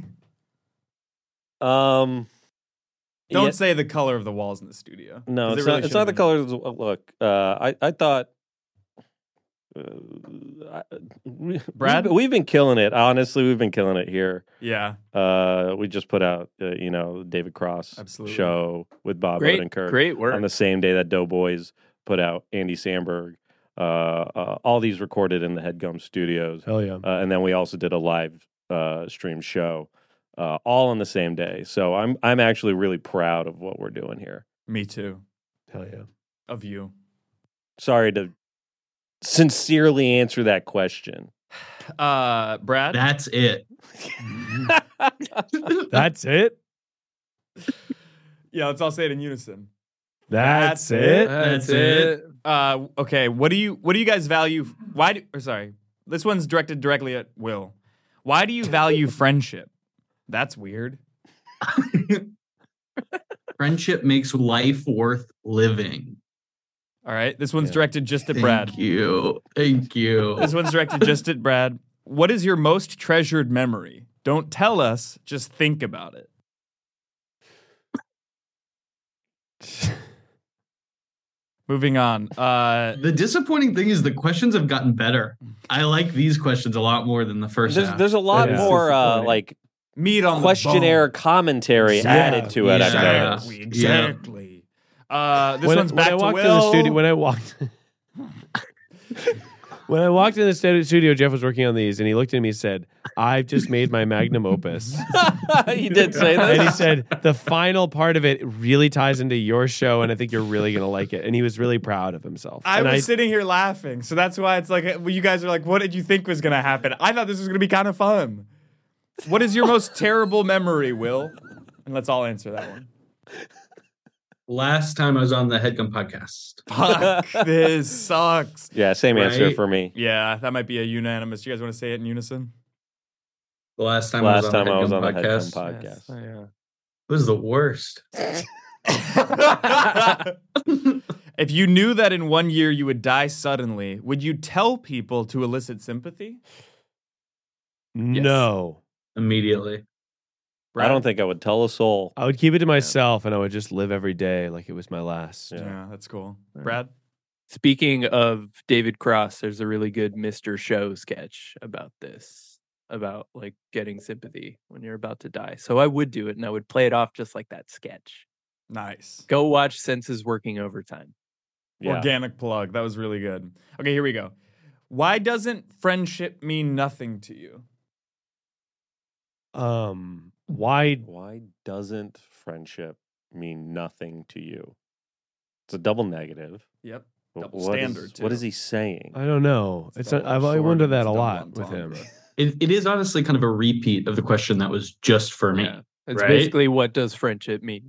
Um, Don't yeah, say the color of the walls in the studio. no, 'cause it's it really not. It's should've not the been- color. Of the, look, uh, I I thought. Uh, I, we, Brad? we've, we've been killing it. Honestly, we've been killing it here. Yeah. Uh, we just put out, uh, you know, David Cross Absolutely. show with Bob Great, Odenkirk great work. on the same day that Doughboys put out Andy Samberg. Uh, uh, all these recorded in the Headgum Studios, Hell yeah. uh, and then we also did a live uh, stream show, uh, all on the same day. So I'm I'm actually really proud of what we're doing here. Me too. Hell yeah. Of you. Sorry to sincerely answer that question. Uh, Brad? That's it. That's it? Yeah, let's all say it in unison. That's, That's it? it? That's it. Uh, okay, what do you what do you guys value? Why do, or sorry, this one's directed directly at Will. Why do you value friendship? That's weird. Friendship makes life worth living. All right, this one's Yeah. directed just at Thank Brad. you. Thank you. This one's directed just at Brad. What is your most treasured memory? Don't tell us, just think about it. Moving on. Uh, The disappointing thing is the questions have gotten better. I like these questions a lot more than the first There's half. there's a lot Yeah. more uh, Disappointing. like meat on questionnaire commentary Yeah. added to it. I Yeah. think. the bone. Exactly. Uh, this when, one's when back I to walked Will. in the studio, when I walked, when I walked in the stu- studio, Jeff was working on these, and he looked at me and said, "I've just made my magnum opus." He did say And he this. said, "The final part of it really ties into your show, and I think you're really gonna like it." And he was really proud of himself. I and was sitting here laughing, so that's why it's like well, you guys are like, "What did you think was going to happen?" I thought this was going to be kind of fun. What is your most terrible memory, Will? And let's all answer that one. Last time I was on the Headgum podcast. Fuck, this sucks. Yeah, same answer Right? for me. Yeah, that might be a unanimous. You guys want to say it in unison? The last time Last I was time on I the was Headgum on the podcast. Headgum It podcast. Oh, yeah. was the worst. If you knew that in one year you would die suddenly, would you tell people to elicit sympathy? no, Immediately. I don't think I would tell a soul. I would keep it to myself, and I would just live every day like it was my last. Yeah, Yeah. that's cool. Brad? Speaking of David Cross, there's a really good Mister Show sketch about this, about like getting sympathy when you're about to die. So I would do it, and I would play it off just like that sketch. Nice. Go watch Senses Working Overtime. Yeah. Organic plug. That was really good. Okay, here we go. Why doesn't friendship mean nothing to you? Um, why? Why doesn't friendship mean nothing to you? It's a double negative. Yep. But Double what is- standard, too. What is he saying? I don't know. It's. double Not, I've I sword, wondered it's that a double lot with entendre. him. It, it is honestly kind of a repeat of the question that was just for me. Yeah. It's Right? basically what does friendship mean?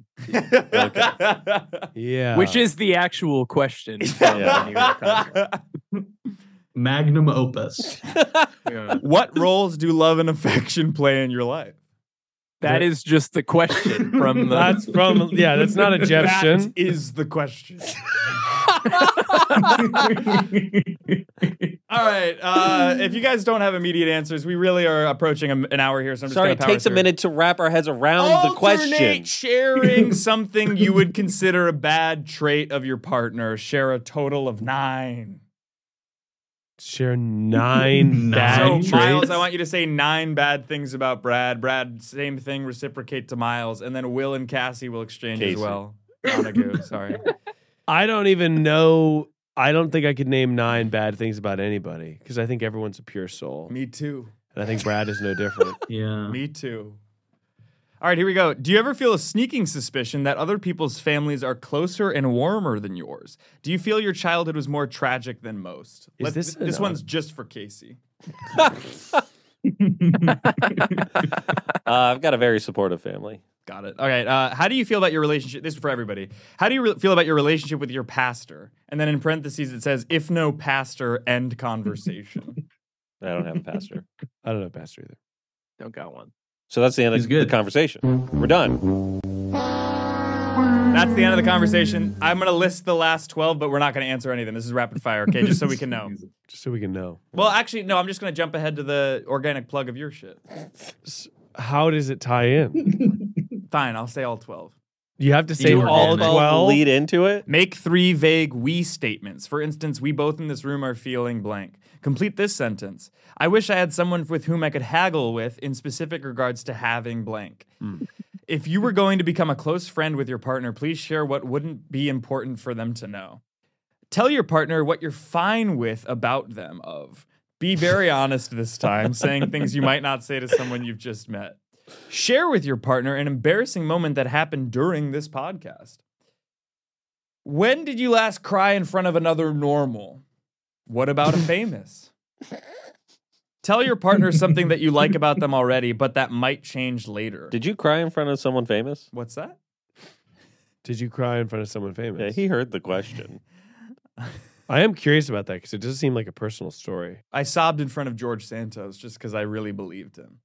Yeah, Which is the actual question. from Yeah. the New York Times. Magnum opus. Yeah. What roles do love and affection play in your life? That is just the question from the. that's from. Yeah, that's not a That Jefferson. is the question. All right. Uh, if you guys don't have immediate answers, we really are approaching a, an hour here. So I'm just Sorry, gonna it power takes a through. minute to wrap our heads around Alternate the question. sharing something you would consider a bad trait of your partner. Share a total of nine. Share nine bad So, traits. Miles, I want you to say nine bad things about Brad. Brad, same thing, reciprocate to Miles. And then Will and Cassie will exchange Casey. as well. Montague, sorry. I don't even know. I don't think I could name nine bad things about anybody because I think everyone's a pure soul. Me too. And I think Brad is no different. Yeah. Me too. All right, here we go. Do you ever feel a sneaking suspicion that other people's families are closer and warmer than yours? Do you feel your childhood was more tragic than most? Is Let- this this an- one's just for Casey. Uh, I've got a very supportive family. Got it. All right. Uh, how do you feel about your relationship? This is for everybody. How do you re- feel about your relationship with your pastor? And then in parentheses, it says, if no pastor, end conversation. I don't have a pastor. I don't know Pastor either. Don't got one. So that's the end He's of good. the conversation. We're done. That's the end of the conversation. I'm going to list the last twelve, but we're not going to answer any of them. This is rapid fire, okay? Just so we can know. Just so we can know. Well, actually, no, I'm just going to jump ahead to the organic plug of your shit. How does it tie in? Fine, I'll say all twelve. You have to say You all organic. twelve. Lead into it. Make three vague we statements. For instance, we both in this room are feeling blank. Complete this sentence. I wish I had someone with whom I could haggle with in specific regards to having blank. If you were going to become a close friend with your partner, please share what wouldn't be important for them to know. Tell your partner what you're fine with about them of. Be very honest this time, saying things you might not say to someone you've just met. Share with your partner an embarrassing moment that happened during this podcast. When did you last cry in front of another normal? What about a famous? Tell your partner something that you like about them already, but that might change later. Did you cry in front of someone famous? What's that? Did you cry in front of someone famous? Yeah, he heard the question. I am curious about that because it does seem like a personal story. I sobbed in front of George Santos just because I really believed him.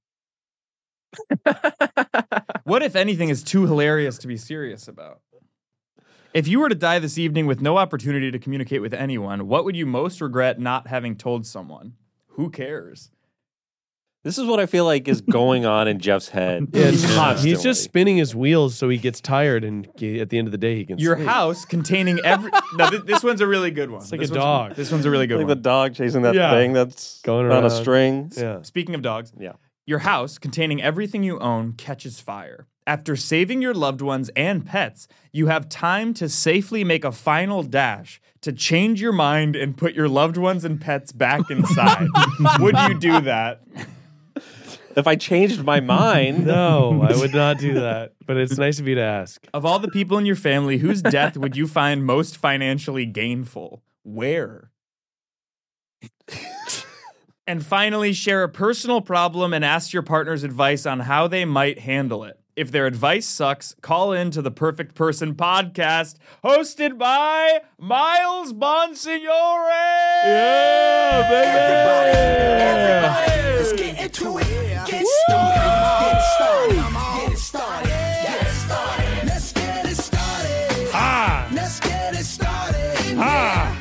What, if anything, is too hilarious to be serious about? If you were to die this evening with no opportunity to communicate with anyone, what would you most regret not having told someone? Who cares? This is what I feel like is going on in Jeff's head. Yeah, it's hot. Constantly. He's just spinning his wheels so he gets tired, and he- at the end of the day, he can Your sleep. house containing every... No, th- this one's a really good one. It's like this a one's- dog. This one's a really good like one. the dog chasing that Yeah. thing that's Going on a around. string. Yeah. Speaking of dogs, Yeah. your house containing everything you own catches fire. After saving your loved ones and pets, you have time to safely make a final dash to change your mind and put your loved ones and pets back inside. Would you do that? If I changed my mind, No, I would not do that. But it's nice of you to ask. Of all the people in your family, whose death would you find most financially gainful? Where? And finally, share a personal problem and ask your partner's advice on how they might handle it. If their advice sucks, call in to the Perfect Person podcast, hosted by Miles Bonsignore. Yeah, baby! Let's get into it. Get started. Get started. Get started. Get started. Let's get it started. Ah! Let's get it started. Ah!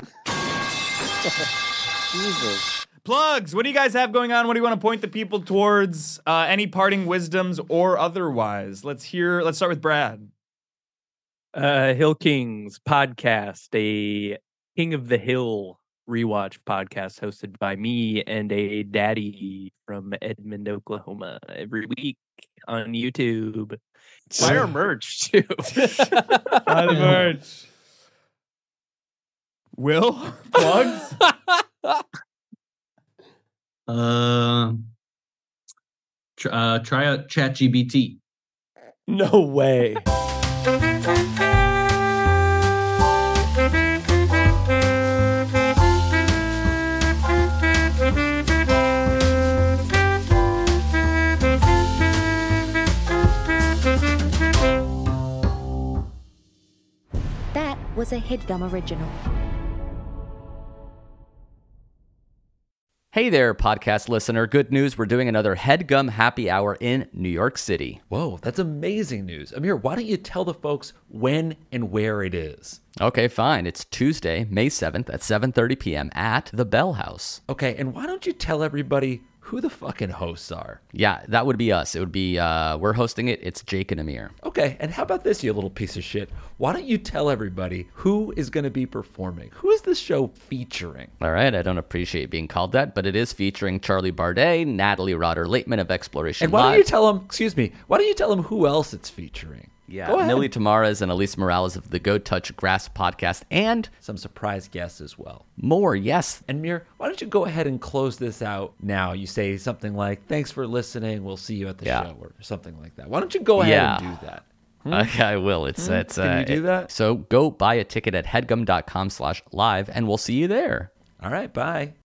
Plugs. What do you guys have going on? What do you want to point the people towards? Uh, any parting wisdoms or otherwise? Let's hear. Let's start with Brad. Uh, Hill Kings podcast, a King of the Hill rewatch podcast hosted by me and a daddy from Edmond, Oklahoma, every week on YouTube. Buy our merch too. Buy the merch. Will, plugs. Uh, tr- uh, try out ChatGPT. No way. That was a HeadGum original. Hey there, podcast listener. Good news. We're doing another HeadGum Happy Hour in New York City. Whoa, that's amazing news. Amir, why don't you tell the folks when and where it is? Okay, fine. It's Tuesday, May seventh at seven thirty p.m. at the Bell House. Okay, and why don't you tell everybody who the fucking hosts are? Yeah, that would be us. It would be, uh, we're hosting it. It's Jake and Amir. Okay, and how about this, you little piece of shit? Why don't you tell everybody who is going to be performing? Who is this show featuring? All right, I don't appreciate being called that, but it is featuring Charlie Bardet, Natalie Rotter-Laitman of Exploration And why Live. don't you tell them, excuse me, why don't you tell them who else it's featuring? Yeah, Go ahead. Millie Tamares and Elise Morales of the Go Touch Grass podcast, and some surprise guests as well. More, yes. And Mir, why don't you go ahead and close this out now? You say something like, thanks for listening, we'll see you at the Yeah. show, or something like that. Why don't you go ahead Yeah. and do that? Hmm? Okay, I will. It's Hmm? it's. Can uh, you do it- that? So go buy a ticket at headgum dot com slash live, and we'll see you there. All right, bye.